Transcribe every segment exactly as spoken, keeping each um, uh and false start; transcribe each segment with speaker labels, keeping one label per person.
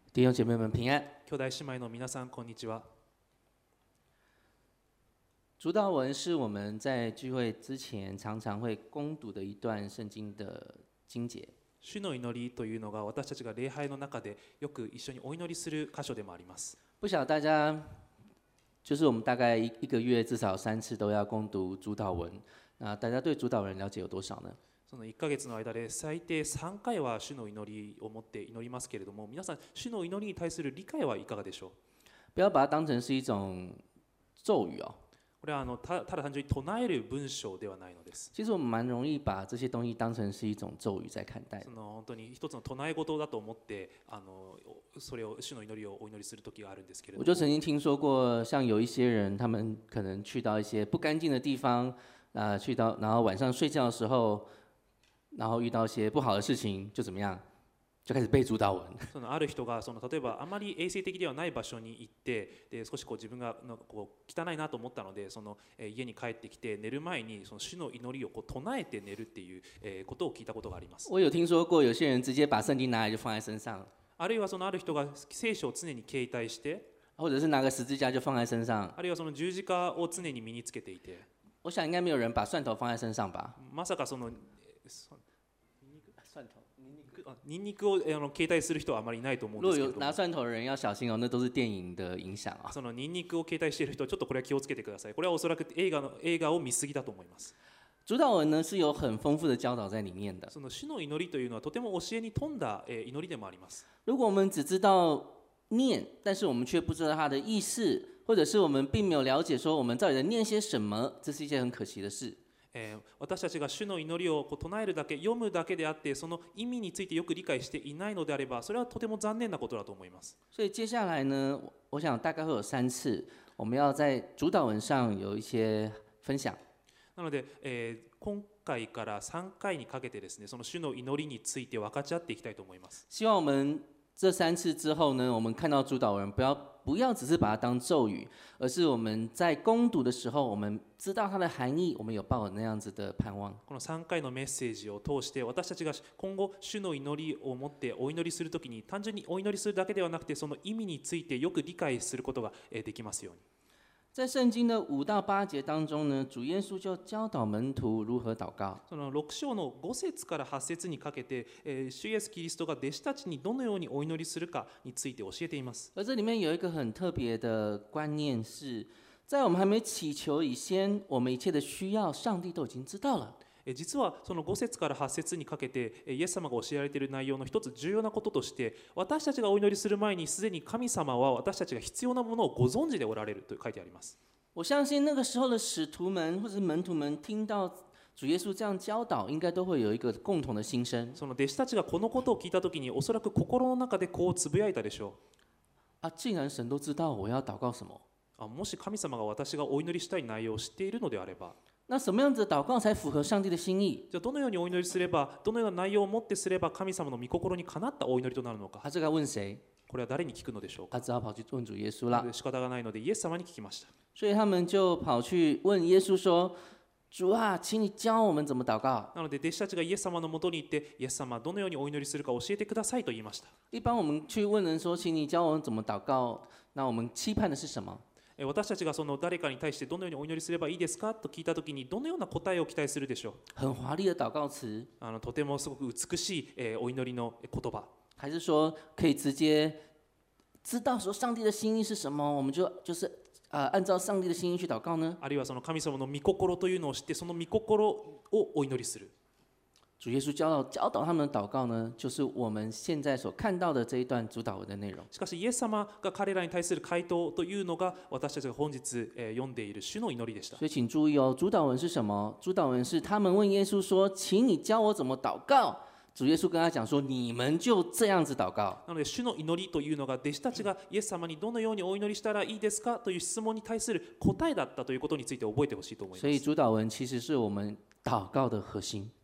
Speaker 1: 弟兄姐妹们平安。
Speaker 2: 兄弟姉妹の皆さんこんにちは。
Speaker 1: 主祷文是我们在聚会之前常常会攻读的一段圣经的经节。
Speaker 2: 主の祈りというのが私たちが礼拝の中でよく一緒にお祈りする箇所でもあります。
Speaker 1: 不晓得大家，就是我们大概一一个月至少三次都要攻读主祷文，那大家对主祷文了解有多少呢？
Speaker 2: そのいっかげつの間で最低さんかいは主の祈りを持って祈りますけれども、皆さん主の祈りに対する理解はいかがでしょう？
Speaker 1: 不要把它当成是一种咒语哦。
Speaker 2: これはあの た, ただ単純に唱える文章ではないのです。
Speaker 1: 其实我们蛮容易把这些东西当成是一种咒语在看待。
Speaker 2: その本当に一つの唱え事だと思ってあのそれを主の祈りをお祈りする時があるんですけれども。
Speaker 1: 我就曾经听说过，像有一些人，他们可能去到一些不干净的地方，啊、呃，去到然后晚上睡觉的时候。然后遇到一些不好的事情，就怎么样，就开始背主祷文。
Speaker 2: そのある人がその例えばあまり衛生的ではない場所に行って、で少しこう自分がのこう汚いなと思ったので、その、えー、家に帰ってきて寝る前にその主の祈りをこう唱えて寝るっていう、えー、ことを聞いたことがあります。
Speaker 1: 我有听说过，有些人直接把圣经拿来就放在身上，
Speaker 2: あるいはそのある人が聖書を常に携帯して、
Speaker 1: 或者是拿个十字架就放在身上。
Speaker 2: あるいはその十字架を常に身につけていて。
Speaker 1: 我想应该没有人把蒜头放在身上吧？
Speaker 2: まさかその
Speaker 1: 蒜头。
Speaker 2: ニンニクをあの携帯する人はあまりいないと思うん
Speaker 1: 如
Speaker 2: ですけれども。
Speaker 1: 果有拿蒜头的人要小心哦，那都是電影的影響啊。
Speaker 2: そのニンニクを携帯している人はちょっとこれは気をつけてください。これはおそらく映画の映画を見過ぎだと思います。
Speaker 1: 主禱文呢是有很丰富的教導在裡面的。
Speaker 2: その主の祈りというのはとても教えに富んだ祈りでもあります。
Speaker 1: 如果我们只知道念，但是我们却不知道它的意思，或者是我们并没有了解说我们到底在念些什么，这是一件很可惜的事。
Speaker 2: えー、私たちが主の祈りをこう唱えるだけ、読むだけであって、その意味についてよく理解していないのであれば、それはとても残念なことだと思います。
Speaker 1: 所以接下来呢，我想大概会有三次，我们要在主禱文上有一些分享。
Speaker 2: なので、えー、今回からさんかいにかけてですね、その主の祈りについて分かち合っていきたいと思います。
Speaker 1: 希望我们这三次之后呢，我们看到主禱文，不要不要只是把它当咒语，而是我们在攻讀的时候，我们知道它的含义，我们有抱有那样子的盼望。
Speaker 2: このさんかいのメッセージを通して、私たちが今後主の祈りを持ってお祈りするときに、単純にお祈りするだけではなくて、その意味についてよく理解することができますように。
Speaker 1: 在聖經的五到八節當中呢，主耶穌就教導門徒如何禱告。
Speaker 2: そのろく章のご節からはち節にかけて、えー、主イエスキリストが弟子たちにどのようにお祈りするかについて教えています。
Speaker 1: 而这里面有一个很特別的觀念是，在我們還沒祈求以前，我們一切的需要，上帝都已經知道了。
Speaker 2: 実はそのご節からはち節にかけてイエス様が教えられている内容の一つ重要なこととして、私たちがお祈りする前にすでに神様は私たちが必要なものをご存知でおられると書いてあります。
Speaker 1: 我相信那個時候的使徒們或者門徒們聽到主耶穌這樣教導，應該都會有一個共同的心聲。
Speaker 2: その弟子たちがこのことを聞いたときに、おそらく心の中でこうつぶやいたでしょ
Speaker 1: う。あ、既然神都知道我要禱告什麼，
Speaker 2: あもし神様が私がお祈りしたい內容を知っているのであれば、
Speaker 1: 那什麼樣子的禱告才符合上帝的心意？
Speaker 2: じゃあどのようにお祈りすれば、どのような内容を持ってすれば神様の御心にかなったお祈りとなるのか。
Speaker 1: 他這個問誰？
Speaker 2: これは誰に聞くのでしょうか。
Speaker 1: 他只好跑去問主耶穌啦。
Speaker 2: 仕方がないのでイエス様に聞きました。
Speaker 1: 所以他們就跑去問耶穌說：主啊，請你教我們怎麼禱告。
Speaker 2: なので弟子たちがイエス様のもとに行って、イエス様どのようにお祈りするか教えてくださいと言いました。
Speaker 1: 一般我們去問人說：請你教我們怎麼禱告，那我們期盼的是什麼？
Speaker 2: 私たちがその誰かに対してどのようにお祈りすればいいですかと聞いたときに、どのような答えを期待するでしょう。
Speaker 1: 很華麗的禱告詞，
Speaker 2: あのとてもすごく美しい、えー、お祈りの言葉。
Speaker 1: 還是說可以直接知道說上帝的心意是什麼，我們就就是啊、呃、按照上帝的心意去禱告呢？
Speaker 2: あるいはその神様の御心というのを知って、その御心をお祈りする。
Speaker 1: 主耶穌教導教導他們的禱告呢，就是我們現在所看到的這一段主禱文的內容。
Speaker 2: しかしイエス様が彼らに対する回答というのが、私たちが本日、えー、読んでいる主の祈りでした。
Speaker 1: 所以請注意哦，主禱文是什麼？主禱文是他們問耶穌說：請你教我怎麼禱告。主耶穌跟他講說：你們就這樣子禱告。
Speaker 2: なので主の祈りというのが、弟子たちがイエス様にどのようにお祈りしたらいいですかという質問に対する答えだったということについて覚えてほしいと思います。
Speaker 1: 所以主禱文其實是我們禱告的核心。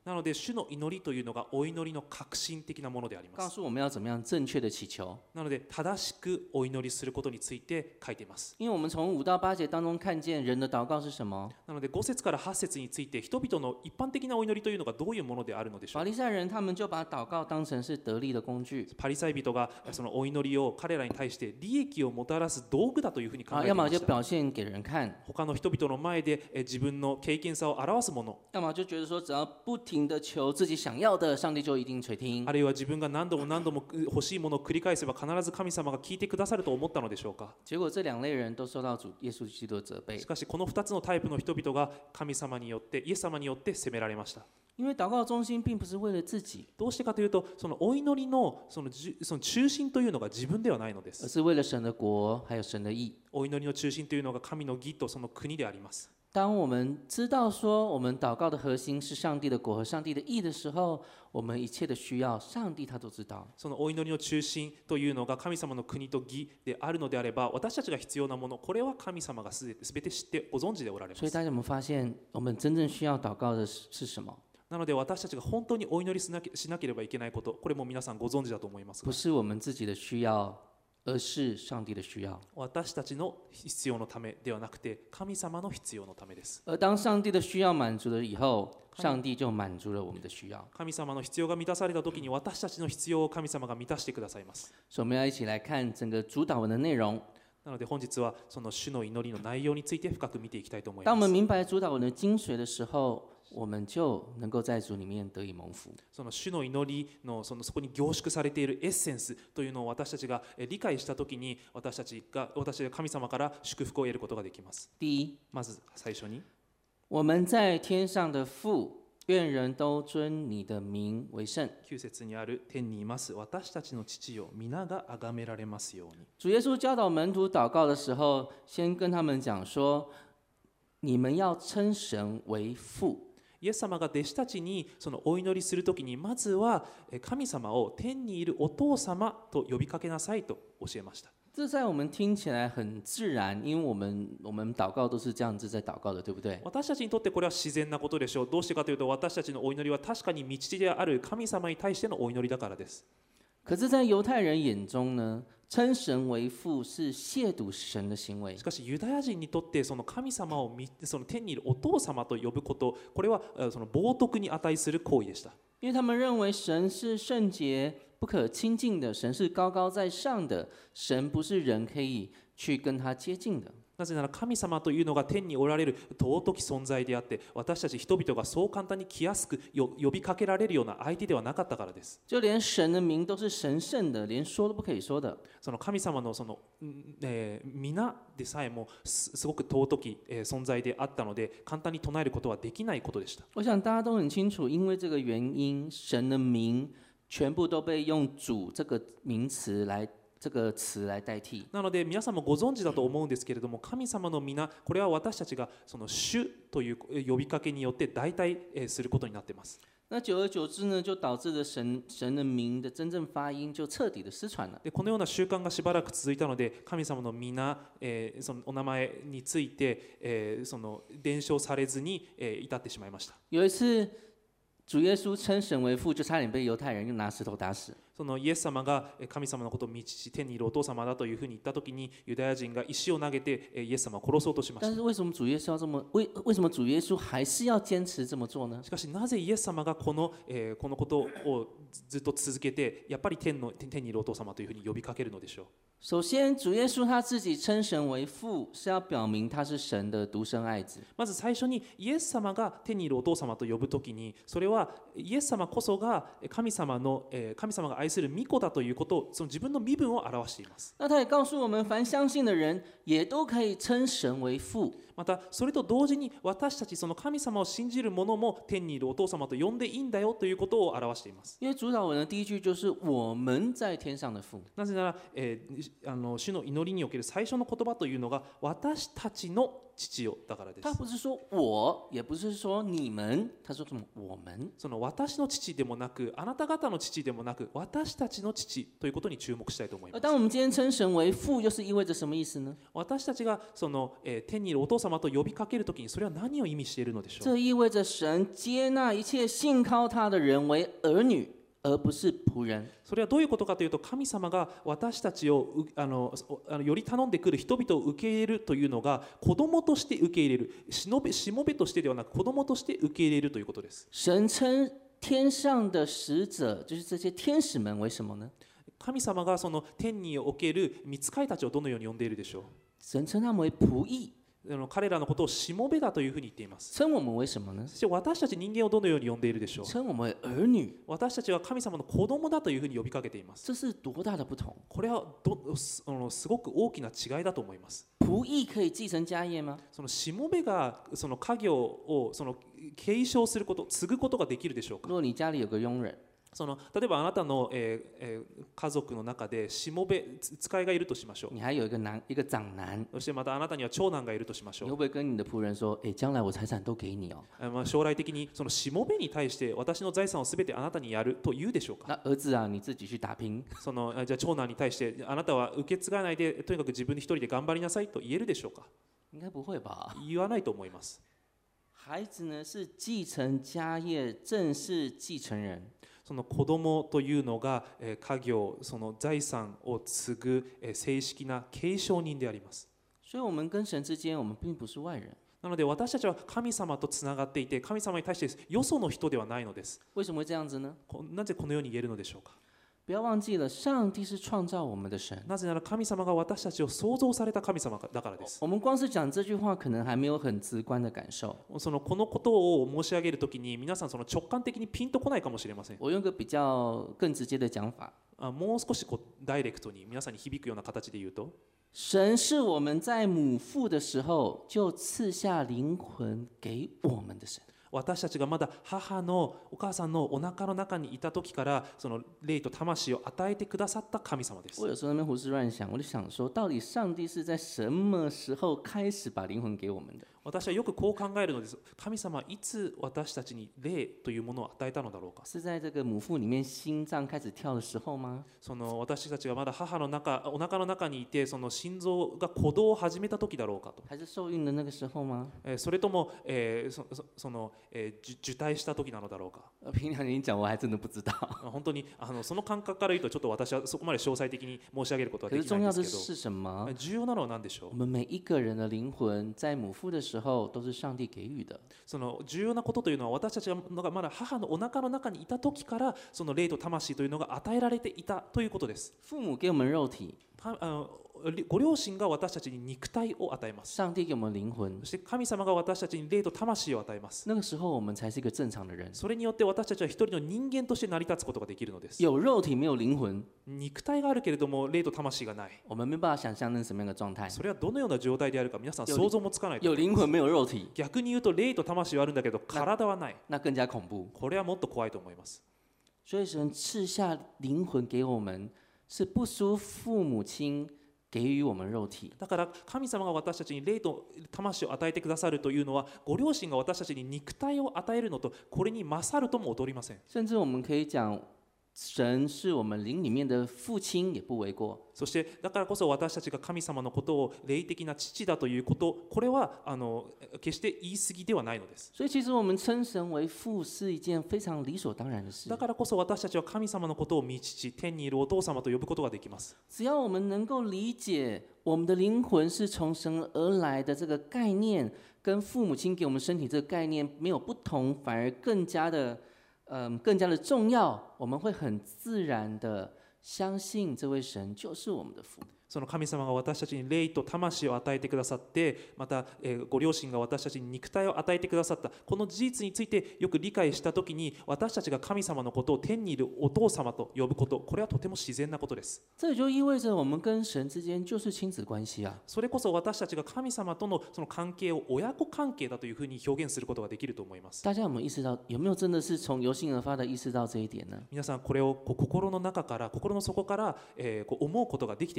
Speaker 2: なので主の祈りというのがお祈りの革新的なものでありま
Speaker 1: 告
Speaker 2: す。
Speaker 1: 诉我们要怎么样正确的祈求。
Speaker 2: なので正しくお祈りすることについて書いています。
Speaker 1: 因为我们从五到八节当中看见人的祷告是什么。
Speaker 2: なのでご節からはち節について人々の一般的なお祈りというのがどういうものであるのでしょうか。
Speaker 1: 法利赛人他们就把祷告当成是得利的工具。
Speaker 2: パリサイ人がそのお祈りを彼らに対して利益をもたらす道具だというふうに考え
Speaker 1: 啊，
Speaker 2: てい
Speaker 1: 要么就
Speaker 2: ました。
Speaker 1: 表现给人看，
Speaker 2: 他の人々の前でえ自分の経験さを表すもの、
Speaker 1: 要么就觉得说只要不停的求自己想要的，上帝就一定垂听
Speaker 2: あ。るいは自分が何度も何度も欲しいものを繰り返せば必ず神様が聞いてくださると思ったのでしょうか。
Speaker 1: 结果这两类人都受到主耶稣基督的责备
Speaker 2: し。かしこのふたつのタイプの人々が神様によってイエス様によって責められました。
Speaker 1: 因为祷告的中心并不是为了自己，
Speaker 2: どうしてかというと、そのお祈りのそのじその中心というのが自分ではないので
Speaker 1: 而
Speaker 2: す。
Speaker 1: 是为了神的国还有神的义。
Speaker 2: お祈りの中心というのが神の義とその国であります。
Speaker 1: 当我们知道说我们祷告的核心是上帝的国和上帝的义的时候，我们一切的需要，上帝他都知道。
Speaker 2: そのお祈りの中心というのが神様の国と義であるのであれば、私たちが必要なもの、これは神様がすべて知ってご存知でおられます。
Speaker 1: 所以大家有没有发现，我们真正需要祷告的是是什么？
Speaker 2: なので私たちが本当にお祈りしなけしなければいけないこと、これも皆さんご存知だと思いますが、
Speaker 1: 不是我们自己的需要，而是上帝的需要。
Speaker 2: 私たちの必要のためではなくて、神様の必要のためです。
Speaker 1: 而当上帝的需要满足了以后，上帝就满足了我们的需要。
Speaker 2: 神様の必要が満たされたときに、私たちの必要を神様が満たしてくださいます。
Speaker 1: 所以我们要一起来看整个主祷文的内容。
Speaker 2: なので本日はその主の祈りの内容について深く見ていきたいと思い
Speaker 1: 当我
Speaker 2: ます。
Speaker 1: 们明白主祷文的精髓的时候，我们就能够在主里面得以蒙福。
Speaker 2: その主の祈りのそのそこに凝縮されているエッセンスというのを私たちがえ理解したときに、私たちが私たちが神様から祝福を得ることができます。
Speaker 1: 第一，
Speaker 2: まず最初に、
Speaker 1: 我们在天上的父，愿人都尊你的名为圣。
Speaker 2: きゅう節にある天にいます私たちの父よ、皆が崇められますように。
Speaker 1: 主耶稣教导门徒祷告的时候，先跟他们讲说：你们要称神为父。
Speaker 2: イエス様が弟子たちにそのお祈りするときに、まずはえ神様を天にいるお父様と呼びかけなさいと教えました。
Speaker 1: 这在我们听起来很自然，因为我们我们祷告都是这样子在祷告的，对不对？
Speaker 2: 私たちにとってこれは自然なことでしょう。どうしてかというと、私たちのお祈りは確かに道である神様に対してのお祈りだからです。
Speaker 1: 可是，在犹太人眼中呢，称神为父是亵渎神的行为
Speaker 2: し。かしユダヤ人にとって、その神様をみその天にいるお父様と呼ぶこと、これはえその冒涜に値する行為でした。
Speaker 1: 因为他们认为神是圣洁、不可亲近的，神是高高在上的，神不是人可以去跟他接近的。
Speaker 2: なぜなら神様というのが天におられる尊き存在であって、私たち人々がそう簡単に来やすくよ呼びかけられるような相手ではなかったからです。
Speaker 1: 就連神的名都是神聖的，連說都不可以說的。
Speaker 2: その神様のその、えー、皆でさえもすすごく尊き、えー、存在であったので、簡単に唱えることはできないことでした。
Speaker 1: 我想大家都很清楚，因為這個原因，神的名全部都被用主這個名詞來這個詞來代替。
Speaker 2: なので皆さんもご存知だと思うんですけれども、神様の皆、これは私たちがその主という呼びかけによって代替することになっています。
Speaker 1: 那久而久之呢，就導致了神神的名的真正發音就徹底的失傳了。
Speaker 2: でこのような習慣がしばらく続いたので、神様の皆、えー、そのお名前について、えー、その伝承されずに、えー、至ってしまいました。
Speaker 1: 有一次，主耶穌稱神為父，就差點被猶太人用拿石頭打死。
Speaker 2: そのイエス様が神様のことを道し天にいるお父様だというふうに言ったときに、ユダヤ人が石を投げてイエス様を殺そうとしました。
Speaker 1: 但是為什麼主耶穌要這麼為為什麼主耶穌還是要堅持這麼做呢？
Speaker 2: しかしなぜイエス様がこの、えー、このことをずっと続けて、やっぱり天の天にいるお父様というふうに呼びかけるのでしょう。
Speaker 1: 首先，主耶穌他自己稱神為父，是要表明他是神的獨生愛子。
Speaker 2: まず最初にイエス様が天にいるお父様と呼ぶときに、それはイエス様こそが神様の、えー、神様が愛する御子だということを、その自分の身分を表しています。
Speaker 1: 那他也告訴我們，凡相信的人也都可以稱神為父。
Speaker 2: またそれと同時に、私たちその神様を信じる者も天にいるお父様と呼んでいいんだよということを表しています。
Speaker 1: 因為主禱文的第一句就是我們在天上的父。
Speaker 2: なぜなら、えーあの主の祈りにおける最初の言葉というのが私たちの父よだからです。
Speaker 1: 他不是说我，也不是说你们，他说什么我们。
Speaker 2: その私の父でもなくあなた方の父でもなく私たちの父ということに注目したいと思います。
Speaker 1: 而当我们今天称神为父，又是意味着什么意思呢？
Speaker 2: 私たちがその、えー天にいるお父様と呼びかけるときにそれは何を意味しているのでしょう。
Speaker 1: 这意味着神接纳一切信靠他的人为儿女，而不是仆人。
Speaker 2: それはどういうことかというと、神様が私たちをうあのあのより頼んでくる人々を受け入れるというのが子供として受け入れる、しのべしもべとしてではなく子供として受け入れるということです。
Speaker 1: 神称天上的使者，就是这些天使们，为什么呢？
Speaker 2: 神様がその天における御使いたちをどのように呼んでいるでしょう。
Speaker 1: 神称他们为仆役，
Speaker 2: あの彼らのことをしもべだというふうに言っています。
Speaker 1: 称我们为什么呢？
Speaker 2: そして私たち人間をどのように呼んでいるでしょう。
Speaker 1: 称我们为儿女，
Speaker 2: 私たちは神様の子供だというふうに呼びかけています。
Speaker 1: 这是多大的不同？
Speaker 2: これはどすあのすごく大きな違いだと思います。
Speaker 1: 仆役可以继承家業吗？
Speaker 2: そのしもべがその家業をその継承すること、継ぐことができるでしょうか。
Speaker 1: 如果你家里有个佣人，
Speaker 2: その例えばあなたの、えーえー家族の中でしもべ使いがいるとしましょう。
Speaker 1: 你还有一个男一个长男，
Speaker 2: そしてまたあなたには長男がいるとしましょう。
Speaker 1: 你会不会跟你的仆人说：“哎，将来我财产都给你哦
Speaker 2: えーまあ将来的にそのしもべに対して私の財産をすべてあなたにやると言うでしょう？”か。
Speaker 1: 那儿子啊，你自己去打拼。
Speaker 2: そのじゃあ長男に対してあなたは受け継がないでとにかく自分一人で頑張りなさいと言えるでしょうか。
Speaker 1: 应该不会吧？
Speaker 2: 言わないと思います。
Speaker 1: 孩子呢是继承家业正式继承人，
Speaker 2: その子供というのがえー家業、その財産を継ぐえー正式な継承人であります。
Speaker 1: 所以我们跟神之间，我们并不是外人。
Speaker 2: なので私たちは神様とつながっていて、神様に対してよその人ではないのです。
Speaker 1: 为什么会这样子呢？
Speaker 2: こなぜこのように言えるのでしょうか。
Speaker 1: 不要忘记了，上帝是创造我们的神。
Speaker 2: なぜなら神様が私たちを創造された神様だからです。
Speaker 1: 我们光是讲这句话，可能还没有很直观的感受。
Speaker 2: そのこのことを申し上げるときに皆さんその直感的にピンとこないかもしれません。
Speaker 1: 我用个比较更直接的讲法，
Speaker 2: あもう少しこうダイレクトに皆さんに響くような形で言うと、
Speaker 1: 神是我们在母腹的时候就赐下灵魂给我们的神。
Speaker 2: 私たちがまだ母のお母さんのお腹の中にいた時からその霊と魂を与えてくださった神様です。
Speaker 1: 我有时候在那边胡思乱想，我就想说，到底上帝是在什么时候开始把灵魂给我们的？
Speaker 2: 私はよくこう考えるのです。神様はいつ私たちに霊というものを与えたのだろうか。
Speaker 1: 是在这个母腹里面心脏开始跳的时候吗？
Speaker 2: その私たちがまだ母の中、お腹の中にいてその心臓が鼓動を始めた時だろうかと。
Speaker 1: 还是受孕的那个时候吗？
Speaker 2: えーそれとも、えーそそその、えー受受胎した時なのだろうか。
Speaker 1: 呃凭良心讲，我还真的不知道。
Speaker 2: 本当にあのその感覚から言うとちょっと私はそこまで詳細的に申し上げることは
Speaker 1: 可
Speaker 2: できない
Speaker 1: 是重要的
Speaker 2: んですけど、
Speaker 1: 是什么？
Speaker 2: 重要なのは何でしょう。
Speaker 1: 我们每一个人的灵魂在母腹的时候都是上帝给予的。
Speaker 2: その重要なことというのは私たちがまだ母のお腹の中にいた時からその霊と魂というのが与えられていたということです。
Speaker 1: 父母给我们肉体，
Speaker 2: かあのご両親が私たちに肉体を与えます。
Speaker 1: 上帝给我们灵魂
Speaker 2: そ。して神様が私たちに霊と魂を与えます。
Speaker 1: 那个时候我们才是一个正常的人。
Speaker 2: それによって私たちは一人の人間として成り立つことができるのです。
Speaker 1: 有肉体没有灵魂，
Speaker 2: 肉体があるけれども霊と魂がない。
Speaker 1: 我们没办法想象那是什么样的状态。
Speaker 2: それはどのような状態であるか皆さん想像もつかないと
Speaker 1: 有
Speaker 2: 思います。
Speaker 1: 灵魂没有肉体，
Speaker 2: 逆に言うと霊と魂はあるんだけど体はない。
Speaker 1: 那更加恐怖。
Speaker 2: これはもっと怖いと思います。
Speaker 1: 所以神赐下灵魂给我们，是不输父母亲给予我们肉体。
Speaker 2: だから神様が私たちに霊と魂を与えてくださるというのはご両親が私たちに肉体を与えるのとこれに勝るとも劣りません。
Speaker 1: 甚至我们可以讲，神是我们灵里面的父亲，也不为过。
Speaker 2: そしてだからこそ私たちが神様のことを霊的な父だということ、これはあの決して言い過ぎではないのです。
Speaker 1: 所以其实我们称神为父是一件非常理所当然的事
Speaker 2: だ。からこそ私たちは神様のことを御父、天にいるお父様と呼ぶことができます。
Speaker 1: 只要我们能够理解我们的灵魂是从神而来的这个概念，跟父母亲给我们身体这个概念没有不同，反而更加的，嗯，更加的重要。我们会很自然的相信这位神就是我们的父。
Speaker 2: その神様が私たちに霊と魂を与えてくださって、また、えーご両親が私たちに肉体を与えてくださった、この事実についてよく理解したときに、私たちが神様のことを天にいるお父様と呼ぶこと、これはとても自然なことです。
Speaker 1: 这也就意味着我们跟神之間就是亲子关系啊。
Speaker 2: それこそ私たちが神様とのその関係を親子関係だというふうに表現することができると思います。
Speaker 1: 大家有没有意识到？有没有真的是从由心而发的意识到这一点呢？
Speaker 2: 皆さんこれをこう心の中から心の底から、えーこう思うことができていますでしょうか。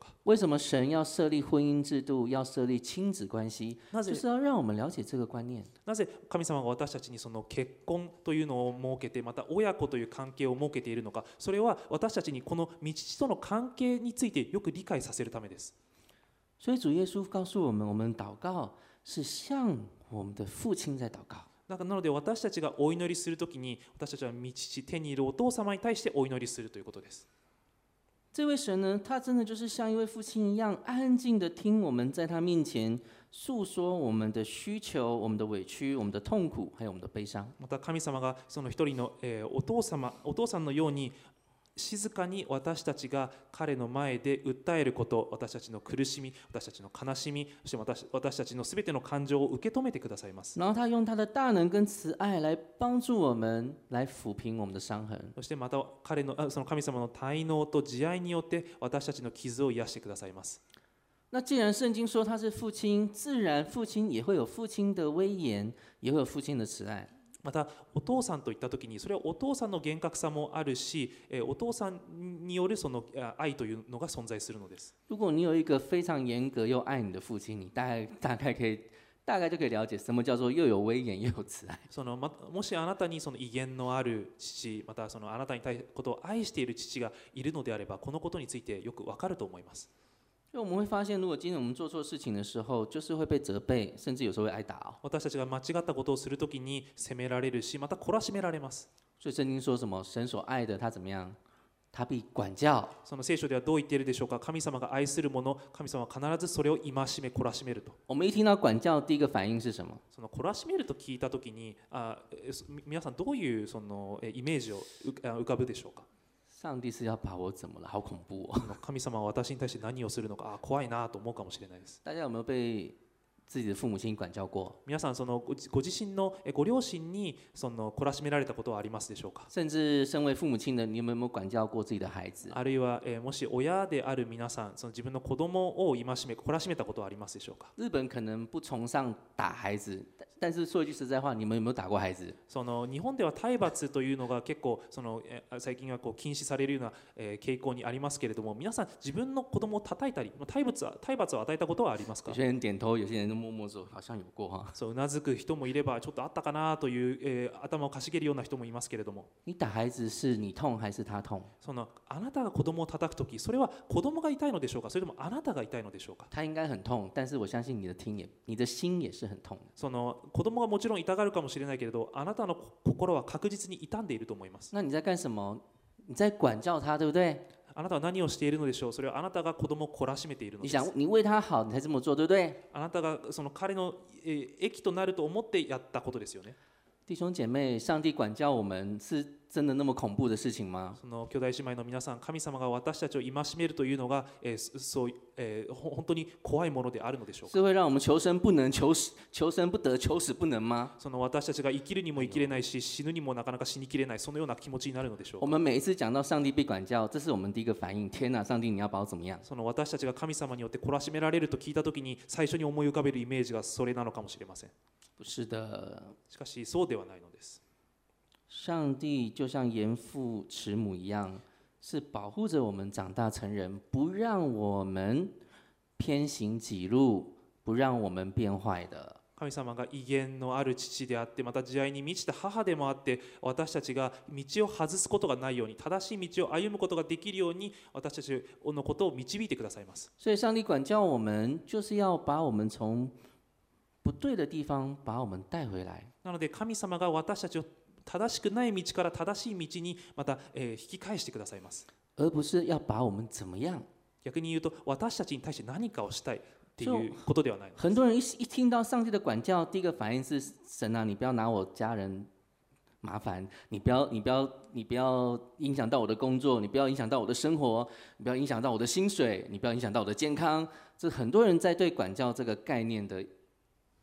Speaker 2: か。
Speaker 1: 为什么神要设立婚姻制度，要设立亲子关系？
Speaker 2: なぜ
Speaker 1: 就是要让我们了解这个观念。
Speaker 2: なぜ神様が私たちにその結婚というのを設けて、また親子という関係を設けているのか、それは私たちにこの道父との関係についてよく理解させるためです。
Speaker 1: 所以主耶稣告诉我们，我们祷告是向我们的父亲在祷告。
Speaker 2: なので私たちがお祈りするときに、私たちは道父、天にいるお父様に対してお祈りするということです。
Speaker 1: 这位神呢，他真的就是像一位父亲一样，安静的听我们在他面前诉说我们的需求、我们的委屈、我们的痛苦，还有我们的悲伤。
Speaker 2: また神様がその一人の、えー、お父様、お父さんのように静かに私たちが彼の前で訴えること、私たちの苦しみ、私たちの悲しみ、そして 私, 私たちのすべての感情を受け止めてくださいます。
Speaker 1: 然后他用他的大能跟慈愛来帮助我们，来抚平我们的伤痕。
Speaker 2: そしてまた彼のその神様の大能と慈愛によって私たちの傷を癒してくださいます。
Speaker 1: 那既然圣经说他是父亲，自然父亲也会有父亲的威严，也会有父亲的慈愛。
Speaker 2: またお父さんといったときに、それはお父さんの厳格さもあるし、お父さんによるその愛というのが存在するのです。
Speaker 1: 如果你有一个非常严格又愛你的父親，你大概大概可以大概就可以了解什么叫做又有威严又有慈愛。
Speaker 2: そのまもしあなたにその威厳のある父、またそのあなたに対することを愛している父がいるのであれば、このことについてよくわかると思います。
Speaker 1: 因为我们会发现，如果今天我们做错事情的时候，就是会被责备，甚至有时候会挨打哦。
Speaker 2: 私たちが間違ったことをするときに責められるし、また懲らしめられます。
Speaker 1: 所以圣经说什么？神所爱的，他怎么样？他必管教。
Speaker 2: その聖書ではどう言っているでしょうか。神様が愛するもの、神様は必ずそれを戒め、懲らしめると。
Speaker 1: 我们一听到管教，第一个反应是什么？
Speaker 2: その懲らしめると聞いたときに、あ、皆さんどういうそのイメージを浮かぶでしょうか。
Speaker 1: 上帝是要把我怎么了？好恐怖哦！
Speaker 2: 神様は私に対して何をするのか、あ、怖いなと思うかもしれないです。
Speaker 1: 大家有没有被自己的父母親管教過？
Speaker 2: 皆さんそのご自身のご両親にその懲らしめられたことはありますでしょうか？
Speaker 1: 甚至身为父母親的，你有没有管教過自己的孩子？
Speaker 2: あるいは、えー、もし親である皆さん、その自分の子供を戒め、懲らしめたことはありますでしょうか？
Speaker 1: 日本可能不崇尚打孩子，但是说一句实在話，你们有没有打過孩子？
Speaker 2: その日本では体罰というのが結構その、えー、最近はこう禁止されるような、えー、傾向にありますけれども、皆さん自分の子供を叩いたり、体罰は体罰を与えたことはありますか？
Speaker 1: 有些人点頭，有些人默默說好像有過哈。
Speaker 2: そううなずく人もいれば、ちょっとあったかなという、えー、頭をかしげるような人もいますけれども、
Speaker 1: 你打孩子是你痛還是他痛？
Speaker 2: そのあなたが子供を叩くとき、それは子供が痛いのでしょうか、それともあなたが痛いのでしょうか？
Speaker 1: 他應該很痛，但是我相信你的聽也，你的心也是很痛的。
Speaker 2: その子供がもちろん痛がるかもしれないけれど、あなたの心は確実に傷んでいると思います。
Speaker 1: 那你在幹什麼？你在管教他，對不對？
Speaker 2: あなたは何をしているのでしょう。それはあなたが子供を懲らしめているの
Speaker 1: 你
Speaker 2: です。
Speaker 1: 想你為他好，你才這麼做，對不對？
Speaker 2: あなたがその彼の益となると思ってやったことですよね。
Speaker 1: 弟兄姐妹，上帝管教我們是真的那麼恐怖的事情嗎？
Speaker 2: その兄弟姉妹の皆さん、神様が私たちを戒めるというのが、えー、そう、えー、本当に怖いものであるのでしょうか？
Speaker 1: 是會讓我們求生不能、求死求生不得、求死不能嗎？
Speaker 2: その私たちが生きるにも生きれないし、死ぬにもなかなか死にきれない、そのような気持ちになるのでしょうか？
Speaker 1: 我們每一次講到上帝被管教，這是我們第一個反應。天哪，上帝你要把我怎麼樣？
Speaker 2: その私たちが神様によって懲らしめられると聞いたときに、最初に思い浮かべるイメージがそれなのかもしれません。
Speaker 1: 不是的。
Speaker 2: しかしそうではないのです。
Speaker 1: 上帝就像嚴父慈母一樣，是保護着我們長大成人，不讓我們偏行己路，不讓我們變壞的。
Speaker 2: 神様が威厳のある父であって、また慈愛に満ちた母でもあって、私たちが道を外すことがないように、正しい道を歩むことができるように、私たちのことを導いてくださいます。
Speaker 1: 所以上帝管教我們，就是要把我們從不對的地方把我們帶回來。
Speaker 2: なので神様が私たちを正しくない道から正しい道にまた、えー、引き返してくださいます。
Speaker 1: 而不是要把我們怎麼樣。
Speaker 2: 逆に言うと、私たちに対して何かをしたいっていうことではないのです。
Speaker 1: 很多人一一聽到上帝的管教，第一個反應是神啊，你不要拿我家人麻煩，你不要你不要你不要影響到我的工作，你不要影響到我的生活，你不要影響到我的薪水，你不要影響到我的健康。這很多人在對管教這個概念的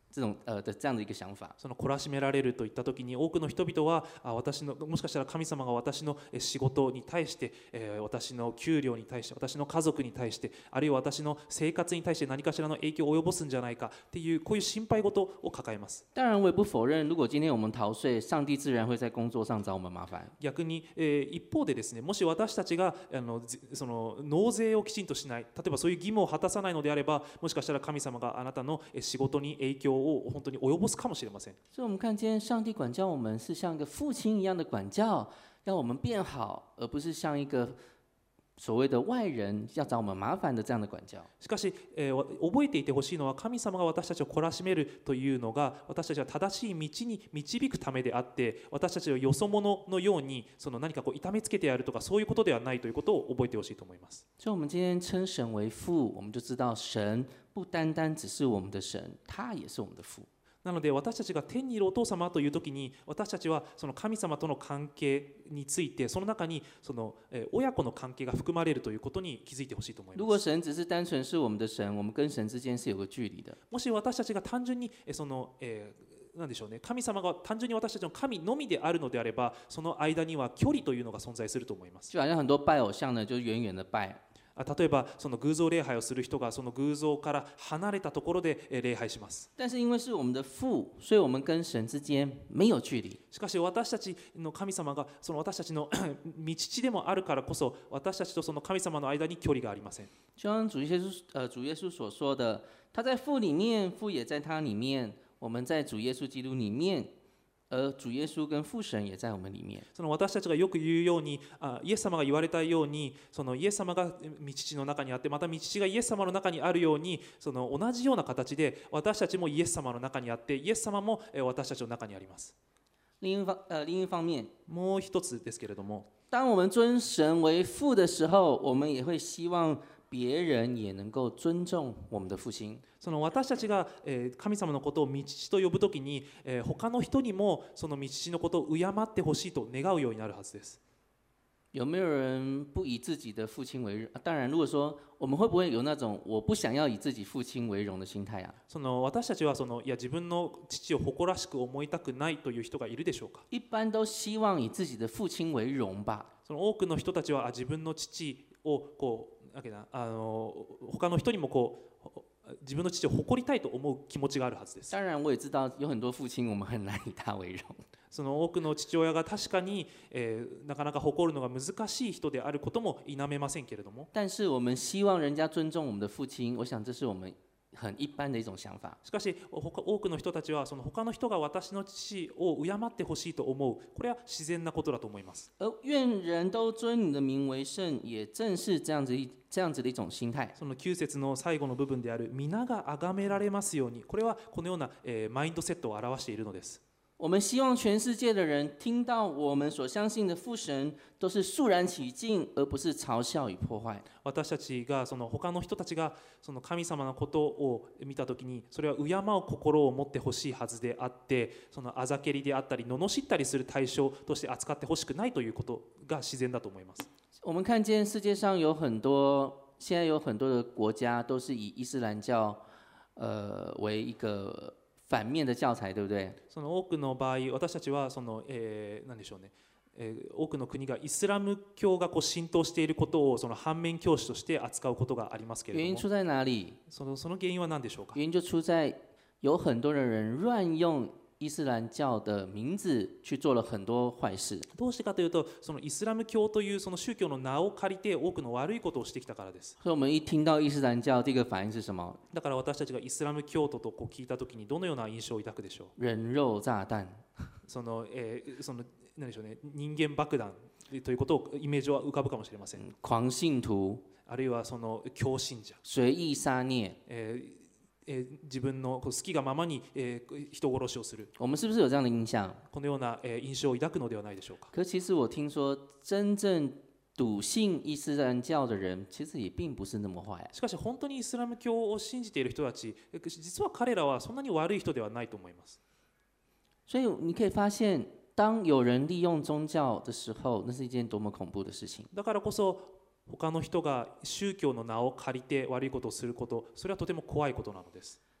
Speaker 1: 这种呃的这样的一个想法。
Speaker 2: その懲らしめられるといった時に多くの人々はあ私のもしかしたら神様が私のえ仕事に対して、えー私の給料に対して私の家族に対してあるいは私の生活に対して何かしらの影響を及ぼすんじゃないかっていうこういう心配事を抱えます。
Speaker 1: 当然，我也不否认，如果今天我们逃税，上帝自然会在工作上找我们麻烦。
Speaker 2: 逆に、えー一方でですね、もし私たちがあのじその納税をきちんとしない、例えばそういう義務を果たさないのであれば、もしかしたら神様があなたのえ仕事に影響を本当に及ぼすかもしれません。
Speaker 1: 所以，我们看见上帝管教我们是像一个父亲一样的管教，要我们变好，而不是像一个所谓的外人要找我们麻烦的这样的管教。
Speaker 2: しかし、えー覚えていてほしいのは、神様が私たちを懲らしめるというのが私たちは正しい道に導くためであって、私たちをよそ者のようにその何かこう痛めつけてやるとかそういうことではないということを覚えてほしいと思います。
Speaker 1: 所以，我们今天称神为父，我们就知道神不单单只是我们的神，他也是我们的父。
Speaker 2: なので私たちが天にいるお父様という時に、私たちはその神様との関係についてその中にそのえー親子の関係が含まれるということに気づいてほしいと思い
Speaker 1: 如
Speaker 2: ます。
Speaker 1: 果神只是单纯是我们的神，我们跟神之间是有个距离的。
Speaker 2: もし私たちが単純にえーその、えーなんでしょうね、神様が単純に私たちの神のみであるのであれば、その間には距離というのが存在すると思います。
Speaker 1: 就好像很多拜偶像呢，就远远的拜，
Speaker 2: あ例えばその偶像礼拝をする人がその偶像から離れたところでえー礼拝します。
Speaker 1: 但是因为是我们的父，所以我们跟神之间没有距离。
Speaker 2: しかし私たちの神様がその私たちの道父でもあるからこそ、私たちとその神様の間に距離がありません。
Speaker 1: 就像主耶稣呃主耶稣所说的，他在父里面，父也在他里面，我们在主耶稣基督里面，而主耶稣跟父神也在我们里面。
Speaker 2: その私たちがよく言うように、あイエス様が言われたように、そのイエス様が道父の中にあって、また道父がイエス様の中にあるように、その同じような形で私たちもイエス様の中にあって、イエス様もえー私たちの中にあります。
Speaker 1: 另一方呃另一方面，
Speaker 2: もう一つですけれども、
Speaker 1: 当我们尊神为父的时候，我们也会希望别人也能够尊重我们的父亲。
Speaker 2: その私たちがえー神様のことを道父と呼ぶときに、えー他の人にもその道父のことを敬ってほしいと願うようになるはずです。
Speaker 1: 有没有人不以自己的父亲为荣？啊当然，如果说我们会不会有那种我不想要以自己父亲为荣的心态啊？
Speaker 2: その私たちはそのいや自分の父を誇らしく思いたくないという人がいるでしょうか。
Speaker 1: 一般都希望以自己的父亲为荣吧。
Speaker 2: その多くの人たちはあ自分の父をこうだけなあの他の人にもこう自分の父を誇りたいと思う気持ちがあるはずです。
Speaker 1: 当然，我也知道有很多父亲，我们很难以他为荣。
Speaker 2: その多くの父親が確かに、えーなかなか誇るのが難しい人であることも否めませんけれども、
Speaker 1: 但是我们希望人家尊重我们的父亲，我想这是我们很一般的一种想法。
Speaker 2: しかし他多くの人たちはその他の人が私の父を敬ってほしいと思う、これは自然なことだと思います。
Speaker 1: 而愿人都尊你的名为圣，也正是这样子一这样子的一种心态。
Speaker 2: そのきゅう節の最後の部分である皆が崇められますように、これはこのような、えーマインドセットを表しているのです。
Speaker 1: 我们希望全世界的人听到我们所相信的父神，都是肃然起敬，而不是嘲笑与破坏。
Speaker 2: 私たちがその他の人たちがその神様のことを見たときに、それは敬う心を持ってほしいはずであって、そのあざけりであったり罵ったりする対象として扱ってほしくないということが自然だと思います。
Speaker 1: 我们看见世界上有很多，现在有很多的国家都是以伊斯兰教，呃，为一个反面的教材，对不对？
Speaker 2: その多くの場合、私たちはその、えー、何でしょうね、えー多くの国がイスラム教がこう浸透していることをその反面教師として扱うことがありますけれども、
Speaker 1: 原因出在哪里？
Speaker 2: そのその原因は何でしょうか。
Speaker 1: 原因就出在有很多的人乱用伊斯兰教的名字去做了很多坏事。
Speaker 2: どうしてかというと、そのイスラム教というその宗教の名を借りて多くの悪いことをしてきたからです。
Speaker 1: 所以我们一听到伊斯蘭教，第一个反应是什么？
Speaker 2: だから私たちがイスラム教徒とこう聞いたときにどのような印象を抱くでしょう。
Speaker 1: 人肉炸弹。
Speaker 2: その、えーその何でしょうね、人間爆弾ということをイメージは浮かぶかもしれません。
Speaker 1: 狂信徒、
Speaker 2: あるいはその狂信者、
Speaker 1: 随意杀孽。
Speaker 2: えーえー自分のこう好きがままに、えー人殺しをする、
Speaker 1: 我们是不是有这样的印象？
Speaker 2: このような、えー印象を抱くのではないでしょうか。
Speaker 1: 可其实我听说，真正笃信伊斯蘭教的人，其实也并不是那么坏。
Speaker 2: しかし本当にイスラム教を信じている人たち、え実は彼らはそんなに悪い人ではないと思います。
Speaker 1: 所以你可以发现，当有人利用宗教的时候，那是一件多么恐怖的事情。
Speaker 2: だからこそ他の人が宗教の名を借りて悪いことをすること、それはとても怖いことなのです。